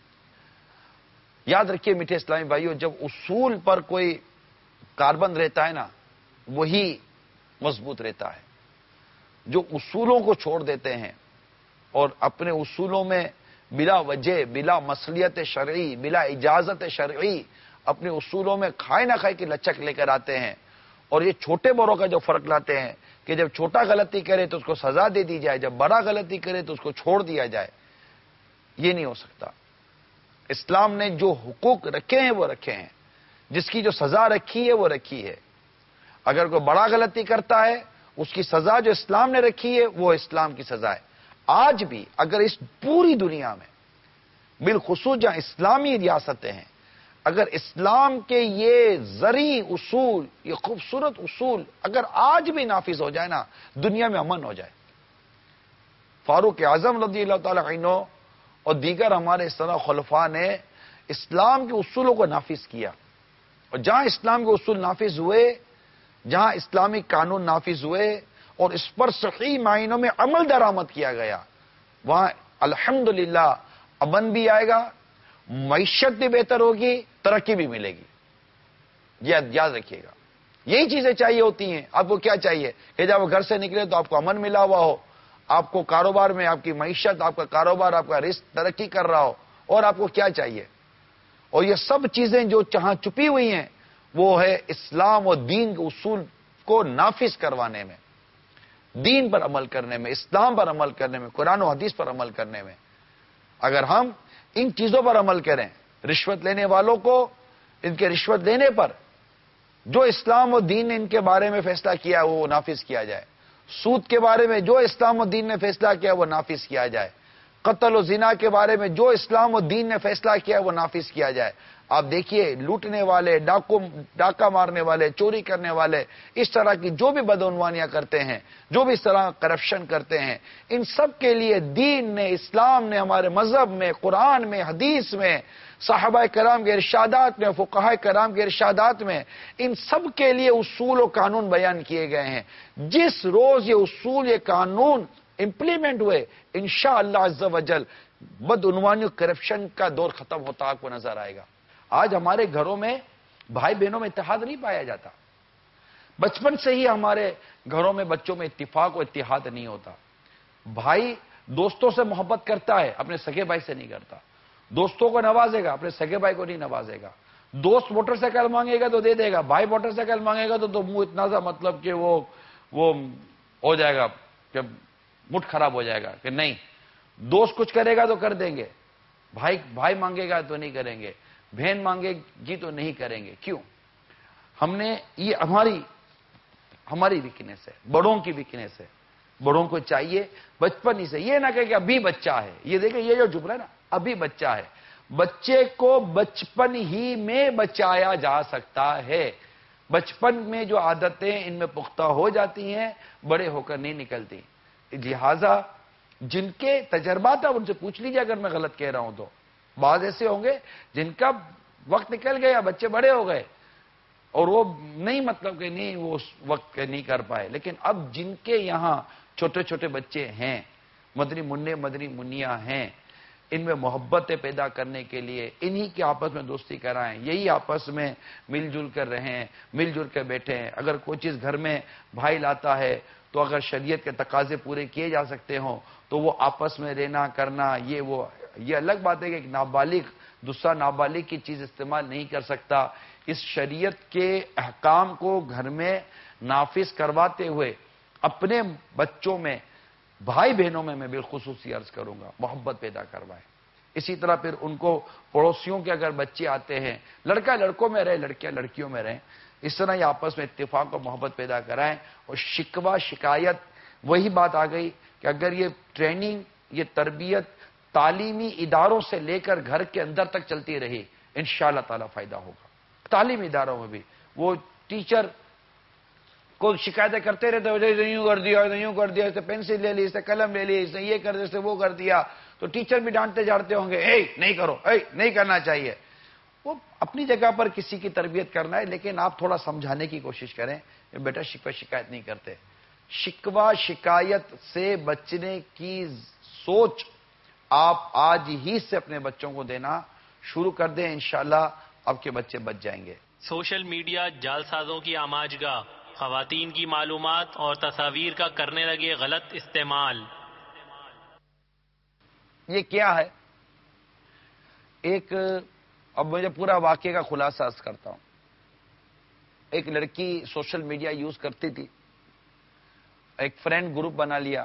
याद रखिए मीठे इस्लामी भाइयों, जब उसूल पर कोई कार्बन रहता है ना, वही मजबूत रहता है। जो उसूलों को छोड़ देते हैं और अपने उसूलों में बिला वजह, बिला मसलियत शरई, बिला इजाजत शरई अपने उसूलों में खाए ना खाए की लचक लेकर आते हैं, और ये छोटे बड़ों का जो फर्क लाते हैं कि जब छोटा गलती करे तो उसको सजा दे दी जाए, जब बड़ा गलती करे तो उसको छोड़ दिया जाए, ये नहीं हो सकता। इस्लाम ने जो हुकूक रखे हैं वो रखे हैं, जिसकी जो सजा रखी है वो रखी है। अगर कोई बड़ा गलती करता है, उसकी सजा जो इस्लाम ने रखी है वो इस्लाम की सजा है। आज भी अगर इस पूरी दुनिया में बिलखुसूस जहां इस्लामी रियासतें हैं, अगर इस्लाम के ये ज़री उसूल, ये खूबसूरत उसूल अगर आज भी नाफिज हो जाए ना, दुनिया में अमन हो जाए। फारूक आजम रज़ियल्लाहु ताला अन्हु और दीगर हमारे इस तरह खुलफा ने इस्लाम के उसूलों को नाफिज किया, और जहां इस्लाम के उसूल नाफिज हुए, जहां इस्लामी कानून नाफिज हुए और इस पर सही मायनों में अमल दरामद किया गया, वहां अल्हम्दुलिल्लाह अमन भी आएगा, मईशत भी बेहतर होगी, तरक्की भी मिलेगी। याद रखिएगा, यही चीजें चाहिए होती हैं। आपको क्या चाहिए कि जब आप घर से निकले तो आपको अमन मिला हुआ हो, आपको कारोबार में आपकी मईशत, आपका कारोबार, आपका रिस्क तरक्की कर रहा हो, और आपको क्या चाहिए। और ये सब चीजें जो जहां छुपी हुई हैं वो है इस्लाम और दीन के उसूल को नाफिज करवाने में, दीन पर अमल करने में, इस्लाम पर अमल करने में, कुरान और हदीस पर अमल करने में। अगर हम इन चीजों पर अमल करें, रिश्वत लेने वालों को इनके रिश्वत लेने पर जो इस्लाम और दीन ने इनके बारे में फैसला किया वो नाफिज किया जाए, सूद के बारे में जो इस्लाम और दीन ने फैसला किया वो नाफिज किया जाए, कत्ल और जिना के बारे में जो इस्लाम और दीन ने फैसला किया वो नाफिज किया जाए। आप देखिए लूटने वाले, डाका मारने वाले, चोरी करने वाले, इस तरह की जो भी बदउनवानियां करते हैं, जो भी इस तरह करप्शन करते हैं, इन सब के लिए दीन ने, इस्लाम ने, हमारे मजहब में, कुरान में, हदीस में, साहबा कराम के इरशादात में, फुकाहा कराम के इरशादात में, इन सब के लिए उसूल और कानून बयान किए गए हैं। जिस रोज ये उसूल, ये कानून इंप्लीमेंट हुए, इंशाअल्लाह अज़्ज़ वजल बदउनवानी, करप्शन का दौर खत्म होता आपको नजर आएगा। आज हमारे घरों में भाई बहनों में इत्तेहाद नहीं पाया जाता। बचपन से ही हमारे घरों में बच्चों में इत्तिफाक और इत्तेहाद नहीं होता। भाई दोस्तों से मोहब्बत करता है, अपने सगे भाई से नहीं करता। दोस्तों को नवाजेगा, अपने सगे भाई को नहीं नवाजेगा। दोस्त मोटरसाइकिल मांगेगा तो दे देगा, भाई मोटरसाइकिल मांगेगा तो मुंह इतना सा मतलब कि वो हो जाएगा कि मुठ खराब हो जाएगा कि नहीं। दोस्त कुछ करेगा तो कर देंगे, भाई मांगेगा तो नहीं करेंगे, बहन मांगेगी तो नहीं करेंगे। क्यों? हमने ये हमारी वीकनेस है, बड़ों की वीकनेस है। बड़ों को चाहिए बचपन ही से, ये ना कहे कि अभी बच्चा है। ये देखें, ये जो जुमला है ना, अभी बच्चा है, बच्चे को बचपन ही में बचाया जा सकता है। बचपन में जो आदतें इनमें पुख्ता हो जाती हैं, बड़े होकर नहीं निकलती। लिहाजा जिनके तजर्बात, आप उनसे पूछ लीजिए अगर मैं गलत कह रहा हूं तो। बाद ऐसे होंगे जिनका वक्त निकल गया, बच्चे बड़े हो गए और वो नहीं, मतलब कि नहीं, वो उस वक्त नहीं कर पाए। लेकिन अब जिनके यहां छोटे छोटे बच्चे हैं, मदनी मुन्ने, मदनी मुन्नियां हैं, इनमें मोहब्बतें पैदा करने के लिए इन्हीं के आपस में दोस्ती कराएं, यही आपस में मिलजुल कर रहें, मिलजुल कर बैठें। अगर कोई चीज घर में भाई लाता है तो अगर शरीयत के तकाजे पूरे किए जा सकते हों तो वो आपस में रहना करना, ये वो یہ الگ بات ہے کہ ایک نابالغ دوسرا نابالغ کی چیز استعمال نہیں کر سکتا. اس شریعت کے احکام کو گھر میں نافذ کرواتے ہوئے اپنے بچوں میں بھائی بہنوں میں بالخصوص عرض کروں گا محبت پیدا کروائے. اسی طرح پھر ان کو پڑوسیوں کے اگر بچے آتے ہیں لڑکا لڑکوں میں رہے لڑکیاں لڑکیوں میں رہیں اس طرح یہ آپس میں اتفاق اور محبت پیدا کرائیں. اور شکوہ شکایت وہی بات آ گئی کہ اگر یہ ٹریننگ یہ تربیت تعلیمی اداروں سے لے کر گھر کے اندر تک چلتی رہی انشاءاللہ تعالی فائدہ ہوگا. تعلیمی اداروں میں بھی وہ ٹیچر کو شکایتیں کرتے رہتے یوں کر دیا یوں کر دیا اس نے پینسل لے لی اس نے قلم لے لی اس نے یہ کر دیا اس نے وہ کر دیا تو ٹیچر بھی ڈانٹتے جاڑتے ہوں گے نہیں کرو نہیں کرنا چاہیے. وہ اپنی جگہ پر کسی کی تربیت کرنا ہے لیکن آپ تھوڑا سمجھانے کی کوشش کریں بیٹا شکوہ شکایت نہیں کرتے. شکوہ شکایت سے بچنے کی سوچ آپ آج ہی سے اپنے بچوں کو دینا شروع کر دیں انشاءاللہ آپ کے بچے بچ جائیں گے. سوشل میڈیا جعل سازوں کی آماج گاہ خواتین کی معلومات اور تصاویر کا کرنے لگے غلط استعمال. یہ کیا ہے اب مجھے پورا واقعے کا خلاصہ عرض کرتا ہوں. ایک لڑکی سوشل میڈیا یوز کرتی تھی ایک فرینڈ گروپ بنا لیا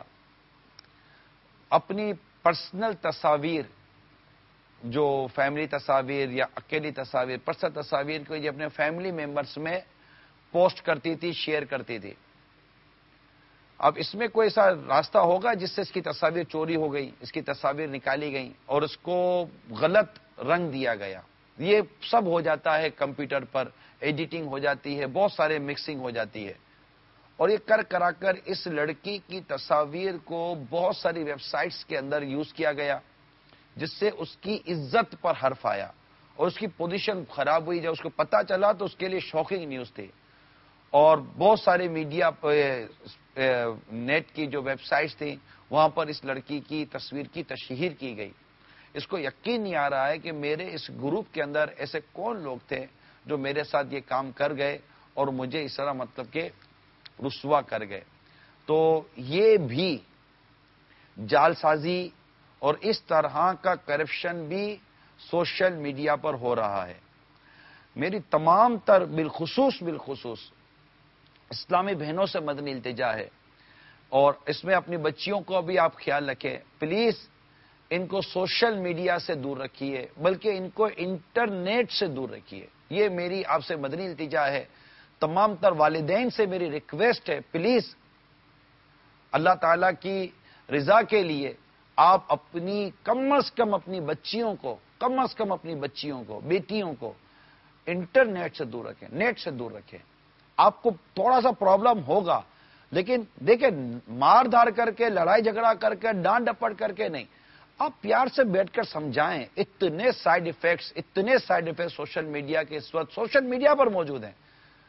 اپنی پرسنل تصاویر جو فیملی تصاویر یا اکیلی تصاویر پرسنل تصاویر کو یہ اپنے فیملی ممبرس میں پوسٹ کرتی تھی شیئر کرتی تھی. اب اس میں کوئی ایسا راستہ ہوگا جس سے اس کی تصاویر چوری ہو گئی اس کی تصاویر نکالی گئی اور اس کو غلط رنگ دیا گیا. یہ سب ہو جاتا ہے کمپیوٹر پر ایڈیٹنگ ہو جاتی ہے بہت سارے مکسنگ ہو جاتی ہے اور یہ کرا کر اس لڑکی کی تصاویر کو بہت ساری ویب سائٹس کے اندر یوز کیا گیا جس سے اس کی عزت پر حرف آیا اور اس کی پوزیشن خراب ہوئی. جب اس کو پتا چلا تو اس کے لیے شاکنگ نیوز تھی اور بہت سارے میڈیا نیٹ کی جو ویب سائٹس تھیں وہاں پر اس لڑکی کی تصویر کی تشہیر کی گئی. اس کو یقین نہیں آ رہا ہے کہ میرے اس گروپ کے اندر ایسے کون لوگ تھے جو میرے ساتھ یہ کام کر گئے اور مجھے اس طرح مطلب کہ رسوا کر گئے. تو یہ بھی جعل سازی اور اس طرح کا کرپشن بھی سوشل میڈیا پر ہو رہا ہے. میری تمام تر بالخصوص اسلامی بہنوں سے مدنی التجا ہے اور اس میں اپنی بچیوں کو بھی آپ خیال رکھیں. پلیز ان کو سوشل میڈیا سے دور رکھیے بلکہ ان کو انٹرنیٹ سے دور رکھیے. یہ میری آپ سے مدنی التجا ہے. تمام تر والدین سے میری ریکویسٹ ہے پلیز اللہ تعالی کی رضا کے لیے آپ اپنی کم از کم اپنی بچیوں کو بیٹیوں کو انٹرنیٹ سے دور رکھیں نیٹ سے دور رکھیں. آپ کو تھوڑا سا پرابلم ہوگا لیکن دیکھیں مار دھار کر کے لڑائی جھگڑا کر کے ڈانٹ ڈپٹ کر کے نہیں آپ پیار سے بیٹھ کر سمجھائیں. اتنے سائیڈ افیکٹس سوشل میڈیا کے اس وقت سوشل میڈیا پر موجود ہیں.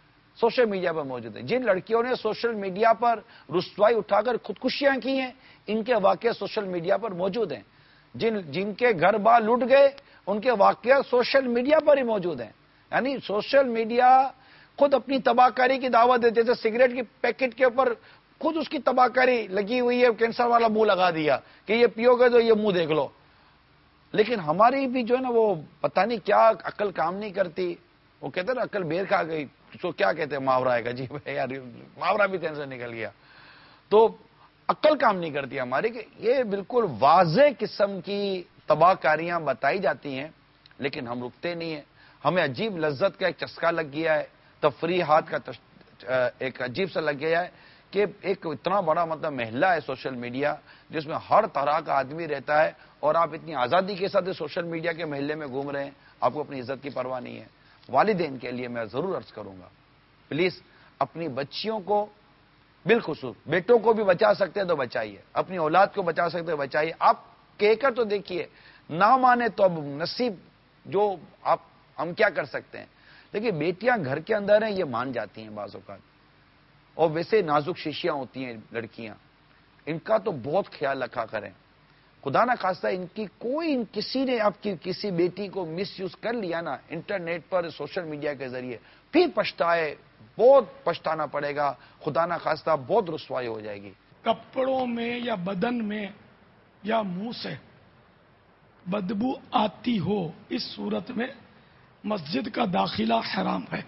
جن لڑکیوں نے سوشل میڈیا پر رسوائی اٹھا کر خودکشیاں کی ہیں ان کے واقعے سوشل میڈیا پر موجود ہیں. جن کے گھر بار لٹ گئے ان کے واقعات سوشل میڈیا پر ہی موجود ہیں. یعنی سوشل میڈیا خود اپنی تباہ کاری کی دعوت دیتے جیسے سگریٹ کی پیکٹ کے اوپر خود اس کی تباہ کاری لگی ہوئی ہے کینسر والا منہ لگا دیا کہ یہ پیو گے تو یہ منہ دیکھ لو. لیکن ہماری بھی جو ہے نا وہ پتہ نہیں کیا عقل کام نہیں کرتی. وہ کہتے نا عقل بیر کھا گئی تو کیا کہتے ہیں محاورہ ہے گا جی یار محاورہ بھی تین سے نکل گیا. تو عقل کام نہیں کرتی ہماری کہ یہ بالکل واضح قسم کی تباہ کاریاں بتائی جاتی ہیں لیکن ہم رکتے نہیں ہیں. ہمیں عجیب لذت کا ایک چسکا لگ گیا ہے تفریحات کا ایک عجیب سا لگ گیا ہے کہ ایک اتنا بڑا مطلب محلہ ہے سوشل میڈیا جس میں ہر طرح کا آدمی رہتا ہے اور آپ اتنی آزادی کے ساتھ سوشل میڈیا کے محلے میں گھوم رہے ہیں. آپ کو اپنی عزت کی پرواہ نہیں ہے. والدین کے لیے میں ضرور عرض کروں گا پلیز اپنی بچیوں کو بالخصوص بیٹوں کو بھی بچا سکتے ہیں تو بچائیے اپنی اولاد کو بچا سکتے ہیں بچائیے. آپ کہہ کر تو دیکھیے نہ مانے تو اب نصیب جو ہم کیا کر سکتے ہیں. لیکن بیٹیاں گھر کے اندر ہیں یہ مان جاتی ہیں بعض اوقات اور ویسے نازک شیشیاں ہوتی ہیں لڑکیاں ان کا تو بہت خیال رکھا کریں. خدا نہ خواستہ کسی نے آپ کی کسی بیٹی کو مس یوز کر لیا نا انٹرنیٹ پر سوشل میڈیا کے ذریعے پھر پچھتائے بہت پچھتانا پڑے گا. خدا نہ خواستہ بہت رسوائی ہو جائے گی. کپڑوں میں یا بدن میں یا منہ سے بدبو آتی ہو اس صورت میں مسجد کا داخلہ حرام ہے.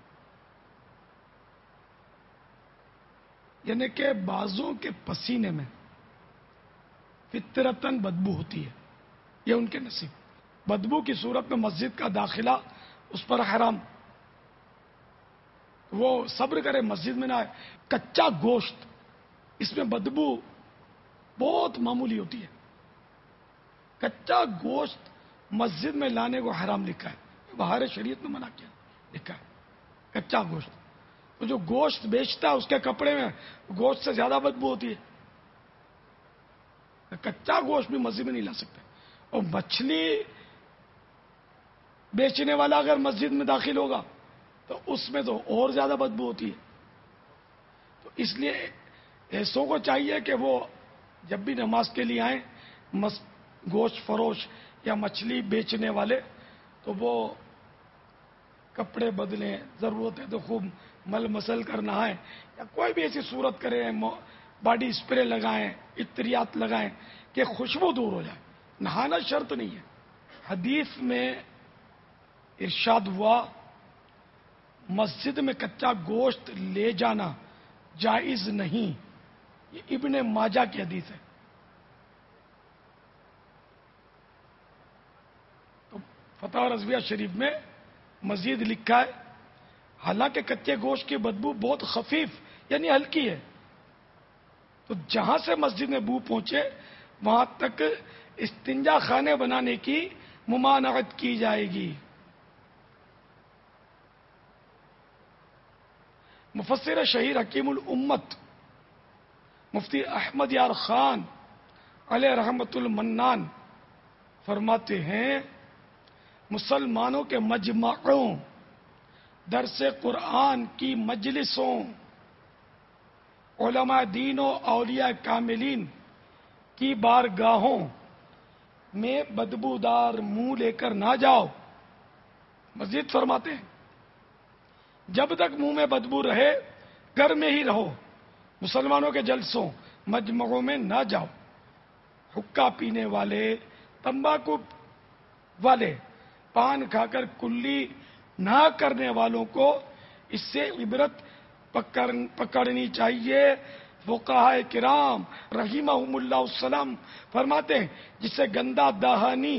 یعنی کہ بعضوں کے پسینے میں فطرتاً بدبو ہوتی ہے، یہ ان کے نصیب. بدبو کی صورت میں مسجد کا داخلہ اس پر حرام. وہ صبر کرے، مسجد میں نہ آئے. کچا گوشت، اس میں بدبو بہت معمولی ہوتی ہے. کچا گوشت مسجد میں لانے کو حرام لکھا ہے، باہر شریعت میں منع کیا لکھا ہے کچا گوشت. تو جو گوشت بیچتا ہے اس کے کپڑے میں گوشت سے زیادہ بدبو ہوتی ہے. کچا گوشت بھی مسجد میں نہیں لا سکتے. اور مچھلی بیچنے والا اگر مسجد میں داخل ہوگا تو اس میں تو اور زیادہ بدبو ہوتی ہے. تو اس لیے ایسوں کو چاہیے کہ وہ جب بھی نماز کے لیے آئیں، گوشت فروش یا مچھلی بیچنے والے، تو وہ کپڑے بدلیں، ضرورت ہے تو خوب مل مسل کرنا ہے، یا کوئی بھی ایسی صورت کریں، باڈی اسپرے لگائیں، عطریات لگائیں کہ خوشبو دور ہو جائے. نہانا شرط نہیں ہے. حدیث میں ارشاد ہوا مسجد میں کچا گوشت لے جانا جائز نہیں. یہ ابن ماجہ کی حدیث ہے. تو فتح رضویہ شریف میں مزید لکھا ہے حالانکہ کچے گوشت کی بدبو بہت خفیف یعنی ہلکی ہے، تو جہاں سے مسجد میں بو پہنچے وہاں تک استنجا خانے بنانے کی ممانعت کی جائے گی. مفسر شہیر حکیم الامت مفتی احمد یار خان علیہ رحمت المنان فرماتے ہیں مسلمانوں کے مجمعوں، درس قرآن کی مجلسوں، علماء دین و اولیاء کاملین کی بارگاہوں میں بدبودار منہ لے کر نہ جاؤ. مزید فرماتے ہیں جب تک منہ میں بدبو رہے گھر میں ہی رہو، مسلمانوں کے جلسوں مجمعوں میں نہ جاؤ. حقہ پینے والے، تمباکو والے، پان کھا کر کلی نہ کرنے والوں کو اس سے عبرت پکڑنی چاہیے. فقہائے کرام رحمہم اللہ السلام فرماتے ہیں جسے گندا دہانی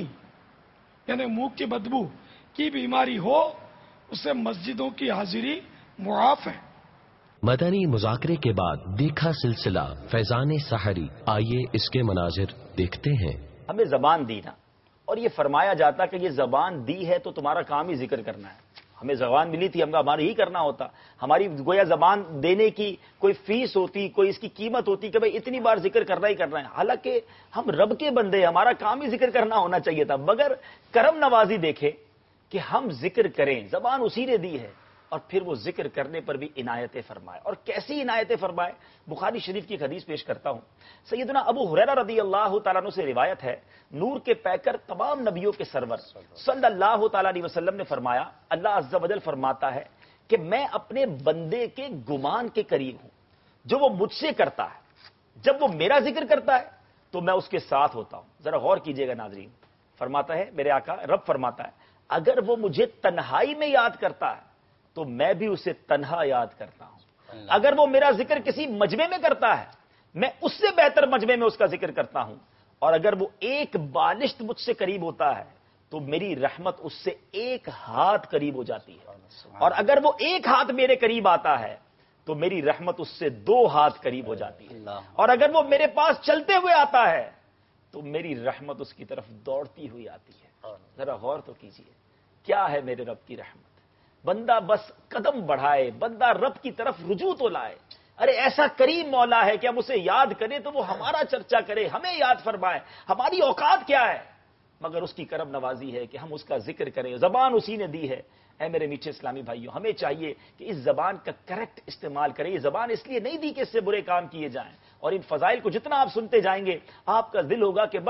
یعنی منہ کی بدبو کی بیماری ہو اسے مسجدوں کی حاضری معاف ہے. مدنی مذاکرے کے بعد دیکھا سلسلہ فیضان سحری. آئیے اس کے مناظر دیکھتے ہیں. ہمیں زبان دی نا، اور یہ فرمایا جاتا کہ یہ زبان دی ہے تو تمہارا کام ہی ذکر کرنا ہے. ہمیں زبان ملی تھی، ہمارا ہی کرنا ہوتا. ہماری گویا زبان دینے کی کوئی فیس ہوتی، کوئی اس کی قیمت ہوتی کہ بھئی اتنی بار ذکر کرنا ہی کرنا ہے. حالانکہ ہم رب کے بندے، ہمارا کام ہی ذکر کرنا ہونا چاہیے تھا. مگر کرم نوازی دیکھے کہ ہم ذکر کریں، زبان اسی نے دی ہے، اور پھر وہ ذکر کرنے پر بھی عنایتیں فرمائے. اور کیسی عنایتیں فرمائے؟ بخاری شریف کی ایک حدیث پیش کرتا ہوں. سیدنا ابو ہریرہ رضی اللہ تعالیٰ عنہ سے روایت ہے، نور کے پیکر تمام نبیوں کے سرور صلی اللہ تعالیٰ علیہ وسلم نے فرمایا، اللہ عز و جل فرماتا ہے کہ میں اپنے بندے کے گمان کے قریب ہوں. جو وہ مجھ سے کرتا ہے، جب وہ میرا ذکر کرتا ہے تو میں اس کے ساتھ ہوتا ہوں. ذرا غور کیجئے گا ناظرین. فرماتا ہے میرے آقا رب فرماتا ہے اگر وہ مجھے تنہائی میں یاد کرتا ہے تو میں بھی اسے تنہا یاد کرتا ہوں. اگر وہ میرا ذکر کسی مجمع میں کرتا ہے میں اس سے بہتر مجمع میں اس کا ذکر کرتا ہوں. اور اگر وہ ایک بالشت مجھ سے قریب ہوتا ہے تو میری رحمت اس سے ایک ہاتھ قریب ہو جاتی ہے. اور اگر وہ ایک ہاتھ میرے قریب آتا ہے تو میری رحمت اس سے 2 ہاتھ قریب ہو جاتی ہے. اور اگر وہ میرے پاس چلتے ہوئے آتا ہے تو میری رحمت اس کی طرف دوڑتی ہوئی آتی ہے. ذرا غور تو کیجیے کیا ہے میرے رب کی رحمت. بندہ بس قدم بڑھائے، بندہ رب کی طرف رجوع تو لائے. ارے ایسا کریم مولا ہے کہ ہم اسے یاد کریں تو وہ ہمارا چرچا کرے، ہمیں یاد فرمائے. ہماری اوقات کیا ہے؟ مگر اس کی کرم نوازی ہے کہ ہم اس کا ذکر کریں. زبان اسی نے دی ہے. اے میرے میٹھے اسلامی بھائیوں، ہمیں چاہیے کہ اس زبان کا کریکٹ استعمال کریں. یہ زبان اس لیے نہیں دی کہ اس سے برے کام کیے جائیں. اور ان فضائل کو جتنا آپ سنتے جائیں گے آپ کا دل ہوگا کہ بس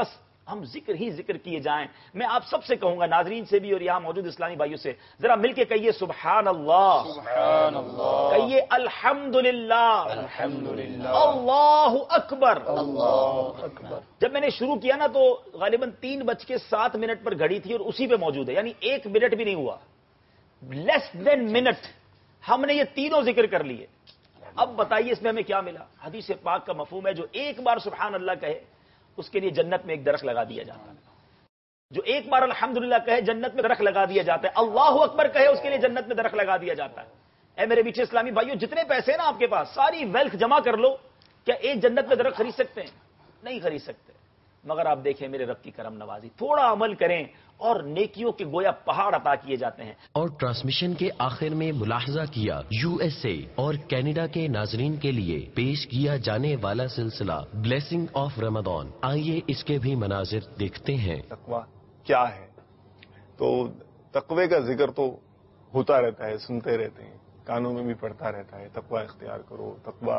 ہم ذکر ہی ذکر کیے جائیں. میں آپ سب سے کہوں گا، ناظرین سے بھی اور یہاں موجود اسلامی بھائیوں سے، ذرا مل کے کہیے سبحان اللہ، سبحان اللہ، کہیے الحمدللہ، الحمدللہ، اللہ اکبر، اللہ اکبر. جب میں نے شروع کیا نا تو غالباً 3:07 پر گھڑی تھی اور اسی پہ موجود ہے، یعنی 1 منٹ بھی نہیں ہوا، لیس دین منٹ ہم نے یہ تینوں ذکر کر لیے. اب بتائیے اس میں ہمیں کیا ملا؟ حدیث پاک کا مفہوم ہے جو ایک بار سبحان اللہ کہے اس کے لیے جنت میں ایک درخت لگا دیا جاتا ہے. جو ایک بار الحمدللہ کہے جنت میں درخت لگا دیا جاتا ہے. اللہ اکبر کہے اس کے لیے جنت میں درخت لگا دیا جاتا ہے. اے میرے میٹھے اسلامی بھائیوں، جتنے پیسے ہیں نا آپ کے پاس، ساری ویلتھ جمع کر لو، کیا ایک جنت میں درخت خرید سکتے ہیں؟ نہیں خرید سکتے. مگر آپ دیکھیں میرے رب کی کرم نوازی، تھوڑا عمل کریں اور نیکیوں کے گویا پہاڑ عطا کیے جاتے ہیں. اور ٹرانسمیشن کے آخر میں ملاحظہ کیا USA اور کینیڈا کے ناظرین کے لیے پیش کیا جانے والا سلسلہ بلیسنگ آف رمضان. آئیے اس کے بھی مناظر دیکھتے ہیں. تقویٰ کیا ہے؟ تو تقوی کا ذکر تو ہوتا رہتا ہے، سنتے رہتے ہیں، کانوں میں بھی پڑتا رہتا ہے. تقویٰ اختیار کرو، تقویٰ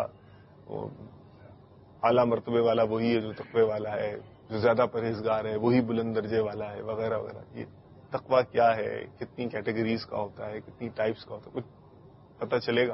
اعلیٰ مرتبے والا وہی ہے جو تقوی والا ہے، جو زیادہ پرہیزگار ہے وہی بلند درجے والا ہے، وغیرہ وغیرہ. یہ تقویٰ کیا ہے، کتنی کیٹیگریز کا ہوتا ہے، کتنی ٹائپس کا ہوتا ہے، کچھ پتہ چلے گا؟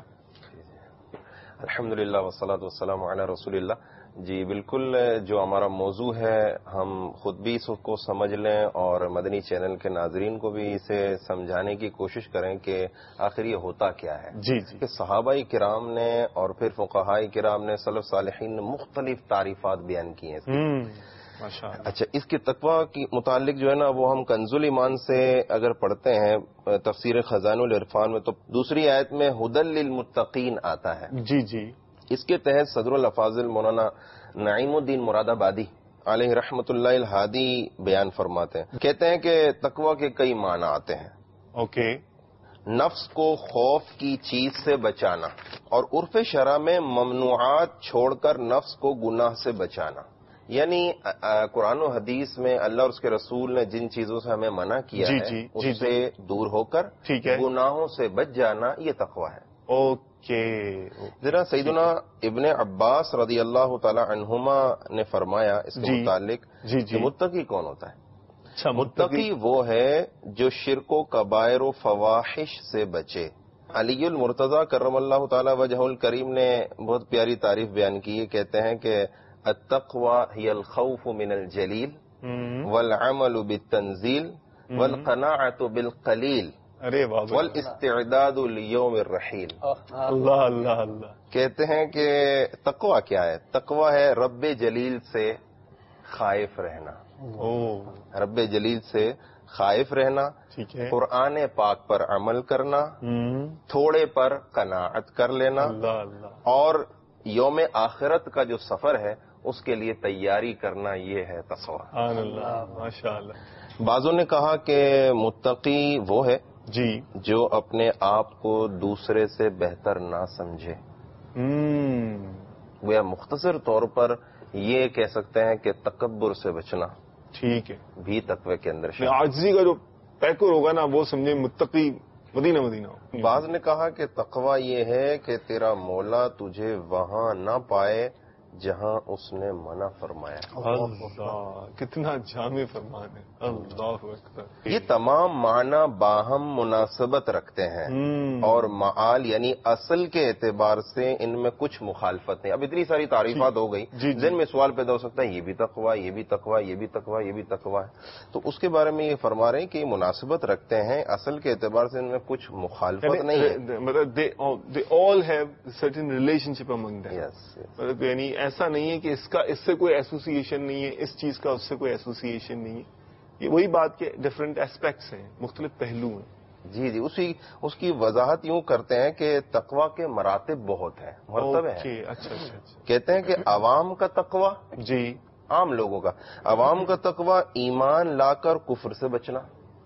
الحمدللہ والصلاۃ والسلام علی رسول اللہ. جی بالکل، جو ہمارا موضوع ہے ہم خود بھی اس کو سمجھ لیں اور مدنی چینل کے ناظرین کو بھی اسے سمجھانے کی کوشش کریں کہ آخر یہ ہوتا کیا ہے. جی کہ صحابہ کرام نے اور پھر فقہاء کرام نے، سلف صالحین نے مختلف تعریفات بیان کی ہیں. اچھا، اس کے تقویٰ کے متعلق جو ہے نا وہ ہم کنز الایمان سے اگر پڑھتے ہیں تفسیر خزائن العرفان میں، تو دوسری آیت میں ہدی للمتقین آتا ہے. جی جی. اس کے تحت صدر الافاضل مولانا نعیم الدین مراد آبادی علیہ رحمۃ اللہ الہادی بیان فرماتے ہیں، کہتے ہیں کہ تقویٰ کے کئی معنی آتے ہیں. اوکے. نفس کو خوف کی چیز سے بچانا، اور عرف شرع میں ممنوعات چھوڑ کر نفس کو گناہ سے بچانا. یعنی قرآن و حدیث میں اللہ اور اس کے رسول نے جن چیزوں سے ہمیں منع کیا ہے اس سے دور ہو کر گناہوں سے بچ جانا، یہ تقویٰ ہے. اوکے. ذرا سیدنا ابن عباس رضی اللہ تعالی عنہما نے فرمایا اس کے متعلق کہ متقی کون ہوتا ہے؟ متقی وہ ہے جو شرک و کبائر و فواحش سے بچے. علی المرتضی کرم اللہ تعالی وجہ الکریم نے بہت پیاری تعریف بیان کی ہے. کہتے ہیں کہ التقوى هي الخوف من الجلیل والعمل بالتنزیل والقناعة بالقلیل والاستعداد لیوم الرحیل. اللہ اللہ اللہ. کہتے ہیں کہ تقویٰ کیا ہے؟ تقویٰ ہے رب جلیل سے خائف رہنا. رب جلیل سے خائف رہنا، قرآن پاک پر عمل کرنا، تھوڑے پر قناعت کر لینا، اور یوم آخرت کا جو سفر ہے اس کے لیے تیاری کرنا، یہ ہے تقویٰ. ماشاء اللہ. بعضوں نے کہا کہ متقی وہ ہے جو اپنے آپ کو دوسرے سے بہتر نہ سمجھے. وہ مختصر طور پر یہ کہہ سکتے ہیں کہ تکبر سے بچنا ٹھیک ہے بھی تقوی کے اندر عاجزی کا جو پیکر ہوگا نا وہ سمجھے متقی مدینہ مدینہ. بعض نے کہا کہ تقوی یہ ہے کہ تیرا مولا تجھے وہاں نہ پائے جہاں اس نے منع فرمایا. اللہ کتنا جامع فرمان ہے. اللہ اکبر. یہ تمام معنی باہم مناسبت رکھتے ہیں اور معال یعنی اصل کے اعتبار سے ان میں کچھ مخالفت نہیں. اب اتنی ساری تعریفات ہو گئی، ذہن میں سوال پیدا ہو سکتا ہے یہ بھی تقوی، یہ بھی تقوی، یہ بھی تقوی، یہ بھی تقوی ہے. تو اس کے بارے میں یہ فرما رہے ہیں کہ یہ مناسبت رکھتے ہیں، اصل کے اعتبار سے ان میں کچھ مخالفت نہیں ہے. مطلب they all have certain relationship among them. مطلب یعنی ایسا نہیں ہے کہ اس سے کوئی ایسوسیشن نہیں ہے، اس چیز کا اس سے کوئی ایسوسیشن نہیں ہے. یہ وہی بات کے ڈفرینٹ ایسپیکٹس ہیں، مختلف پہلو ہیں. جی اس کی وضاحت یوں کرتے ہیں کہ تقوی کے مراتب بہت ہیں، مرتبے ہیں. اچھا. کہتے ہیں کہ عوام کا تقوی، عام لوگوں کا عوام کا تقوی ایمان لا کر کفر سے بچنا.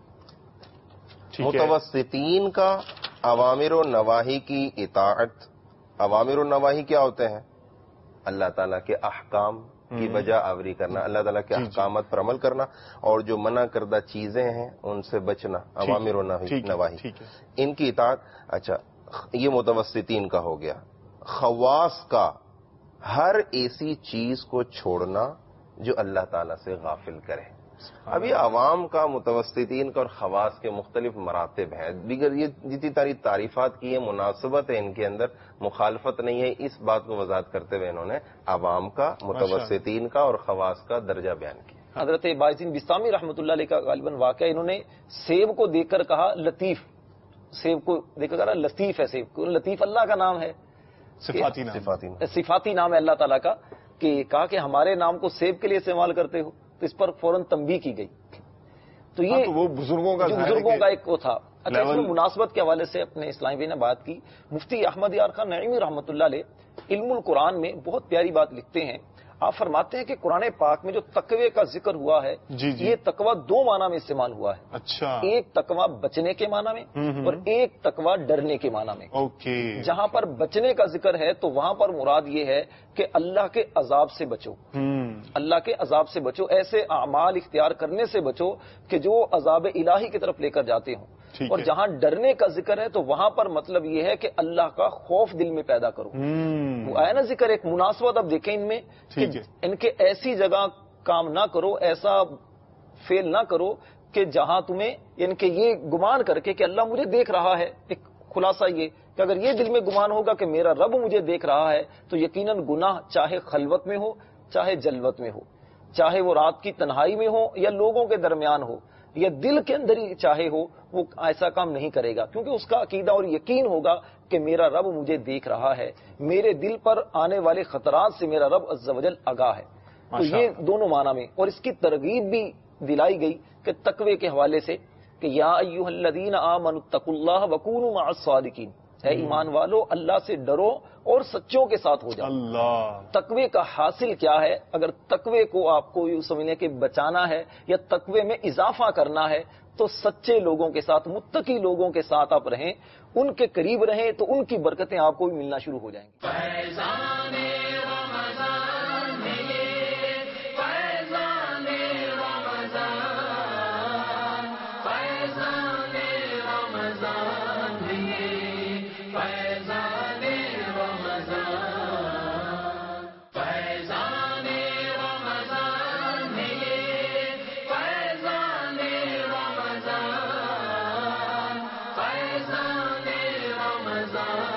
متوسطین کا اوامر و نواہی کی اطاعت. اوامر و نواہی کیا ہوتے ہیں؟ اللہ تعالیٰ کے احکام کی بجا آوری کرنا، اللہ تعالیٰ کے احکامات پر عمل کرنا، اور جو منع کردہ چیزیں ہیں ان سے بچنا، اوامر و نواہی، ان کی اطاعت. اچھا، یہ متوسطین کا ہو گیا. خواص کا ہر ایسی چیز کو چھوڑنا جو اللہ تعالیٰ سے غافل کرے. ابھی عوام کا، متوسطین کا اور خواص کے مختلف مراتب ہیں. دیگر یہ جتنی ساری تعریفات کی ہے، مناسبت ہے ان کے اندر، مخالفت نہیں ہے. اس بات کو وضاحت کرتے ہوئے انہوں نے عوام کا، متوسطین کا اور خواص کا درجہ بیان کیا. حضرت باعث الدین بسطامی رحمۃ اللہ علیہ کا غالباً واقعہ، انہوں نے سیب کو دیکھ کر کہا لطیف، سیب کو دیکھ کر کہا لطیف ہے سیب. لطیف اللہ کا نام ہے، صفاتی نام ہے اللہ تعالیٰ کا، کہ کہا کہ ہمارے نام کو سیب کے لیے استعمال کرتے ہو، تو اس پر فوراً تنبیہ کی گئی. تو یہ وہ بزرگوں کا ایک وہ تھا. اچھا، اس میں مناسبت کے حوالے سے اپنے اسلامی بھائی نے بات کی. مفتی احمد یار خان نعیمی رحمۃ اللہ علیہ علم القرآن میں بہت پیاری بات لکھتے ہیں. آپ فرماتے ہیں کہ قرآن پاک میں جو تقوی کا ذکر ہوا ہے، یہ تقوی دو معنی میں استعمال ہوا ہے. اچھا، ایک تقوی بچنے کے معنی میں اور ایک تقوی ڈرنے کے معنی میں. جہاں پر بچنے کا ذکر ہے تو وہاں پر مراد یہ ہے کہ اللہ کے عذاب سے بچو، اللہ کے عذاب سے بچو، ایسے اعمال اختیار کرنے سے بچو کہ جو عذاب الہی کی طرف لے کر جاتے ہوں. اور جہاں ڈرنے کا ذکر ہے تو وہاں پر مطلب یہ ہے کہ اللہ کا خوف دل میں پیدا کرو. وہ آیا نا ذکر، ایک مناسبت اب دیکھیں ان میں کہ ان کے ایسی جگہ کام نہ کرو، ایسا فیل نہ کرو کہ جہاں تمہیں ان کے یہ گمان کر کے کہ اللہ مجھے دیکھ رہا ہے. ایک خلاصہ یہ کہ اگر یہ دل میں گمان ہوگا کہ میرا رب مجھے دیکھ رہا ہے تو یقیناً گناہ چاہے خلوت میں ہو چاہے جلوت میں ہو، چاہے وہ رات کی تنہائی میں ہو یا لوگوں کے درمیان ہو یا دل کے اندر ہی چاہے ہو، وہ ایسا کام نہیں کرے گا، کیونکہ اس کا عقیدہ اور یقین ہوگا کہ میرا رب مجھے دیکھ رہا ہے، میرے دل پر آنے والے خطرات سے میرا رب عز و جل آگاہ ہے. تو یہ دونوں معنی میں، اور اس کی ترغیب بھی دلائی گئی کہ تقوی کے حوالے سے کہ یا ایھا الذین آمنوا اتقوا اللہ وکونوا مع الصادقین، اے ایمان والو اللہ سے ڈرو اور سچوں کے ساتھ ہو جاؤ. تقوی کا حاصل کیا ہے؟ اگر تقوی کو آپ کو یوں سمجھنے کہ بچانا ہے یا تقوی میں اضافہ کرنا ہے تو سچے لوگوں کے ساتھ، متقی لوگوں کے ساتھ آپ رہیں، ان کے قریب رہیں تو ان کی برکتیں آپ کو بھی ملنا شروع ہو جائیں گی. رمضان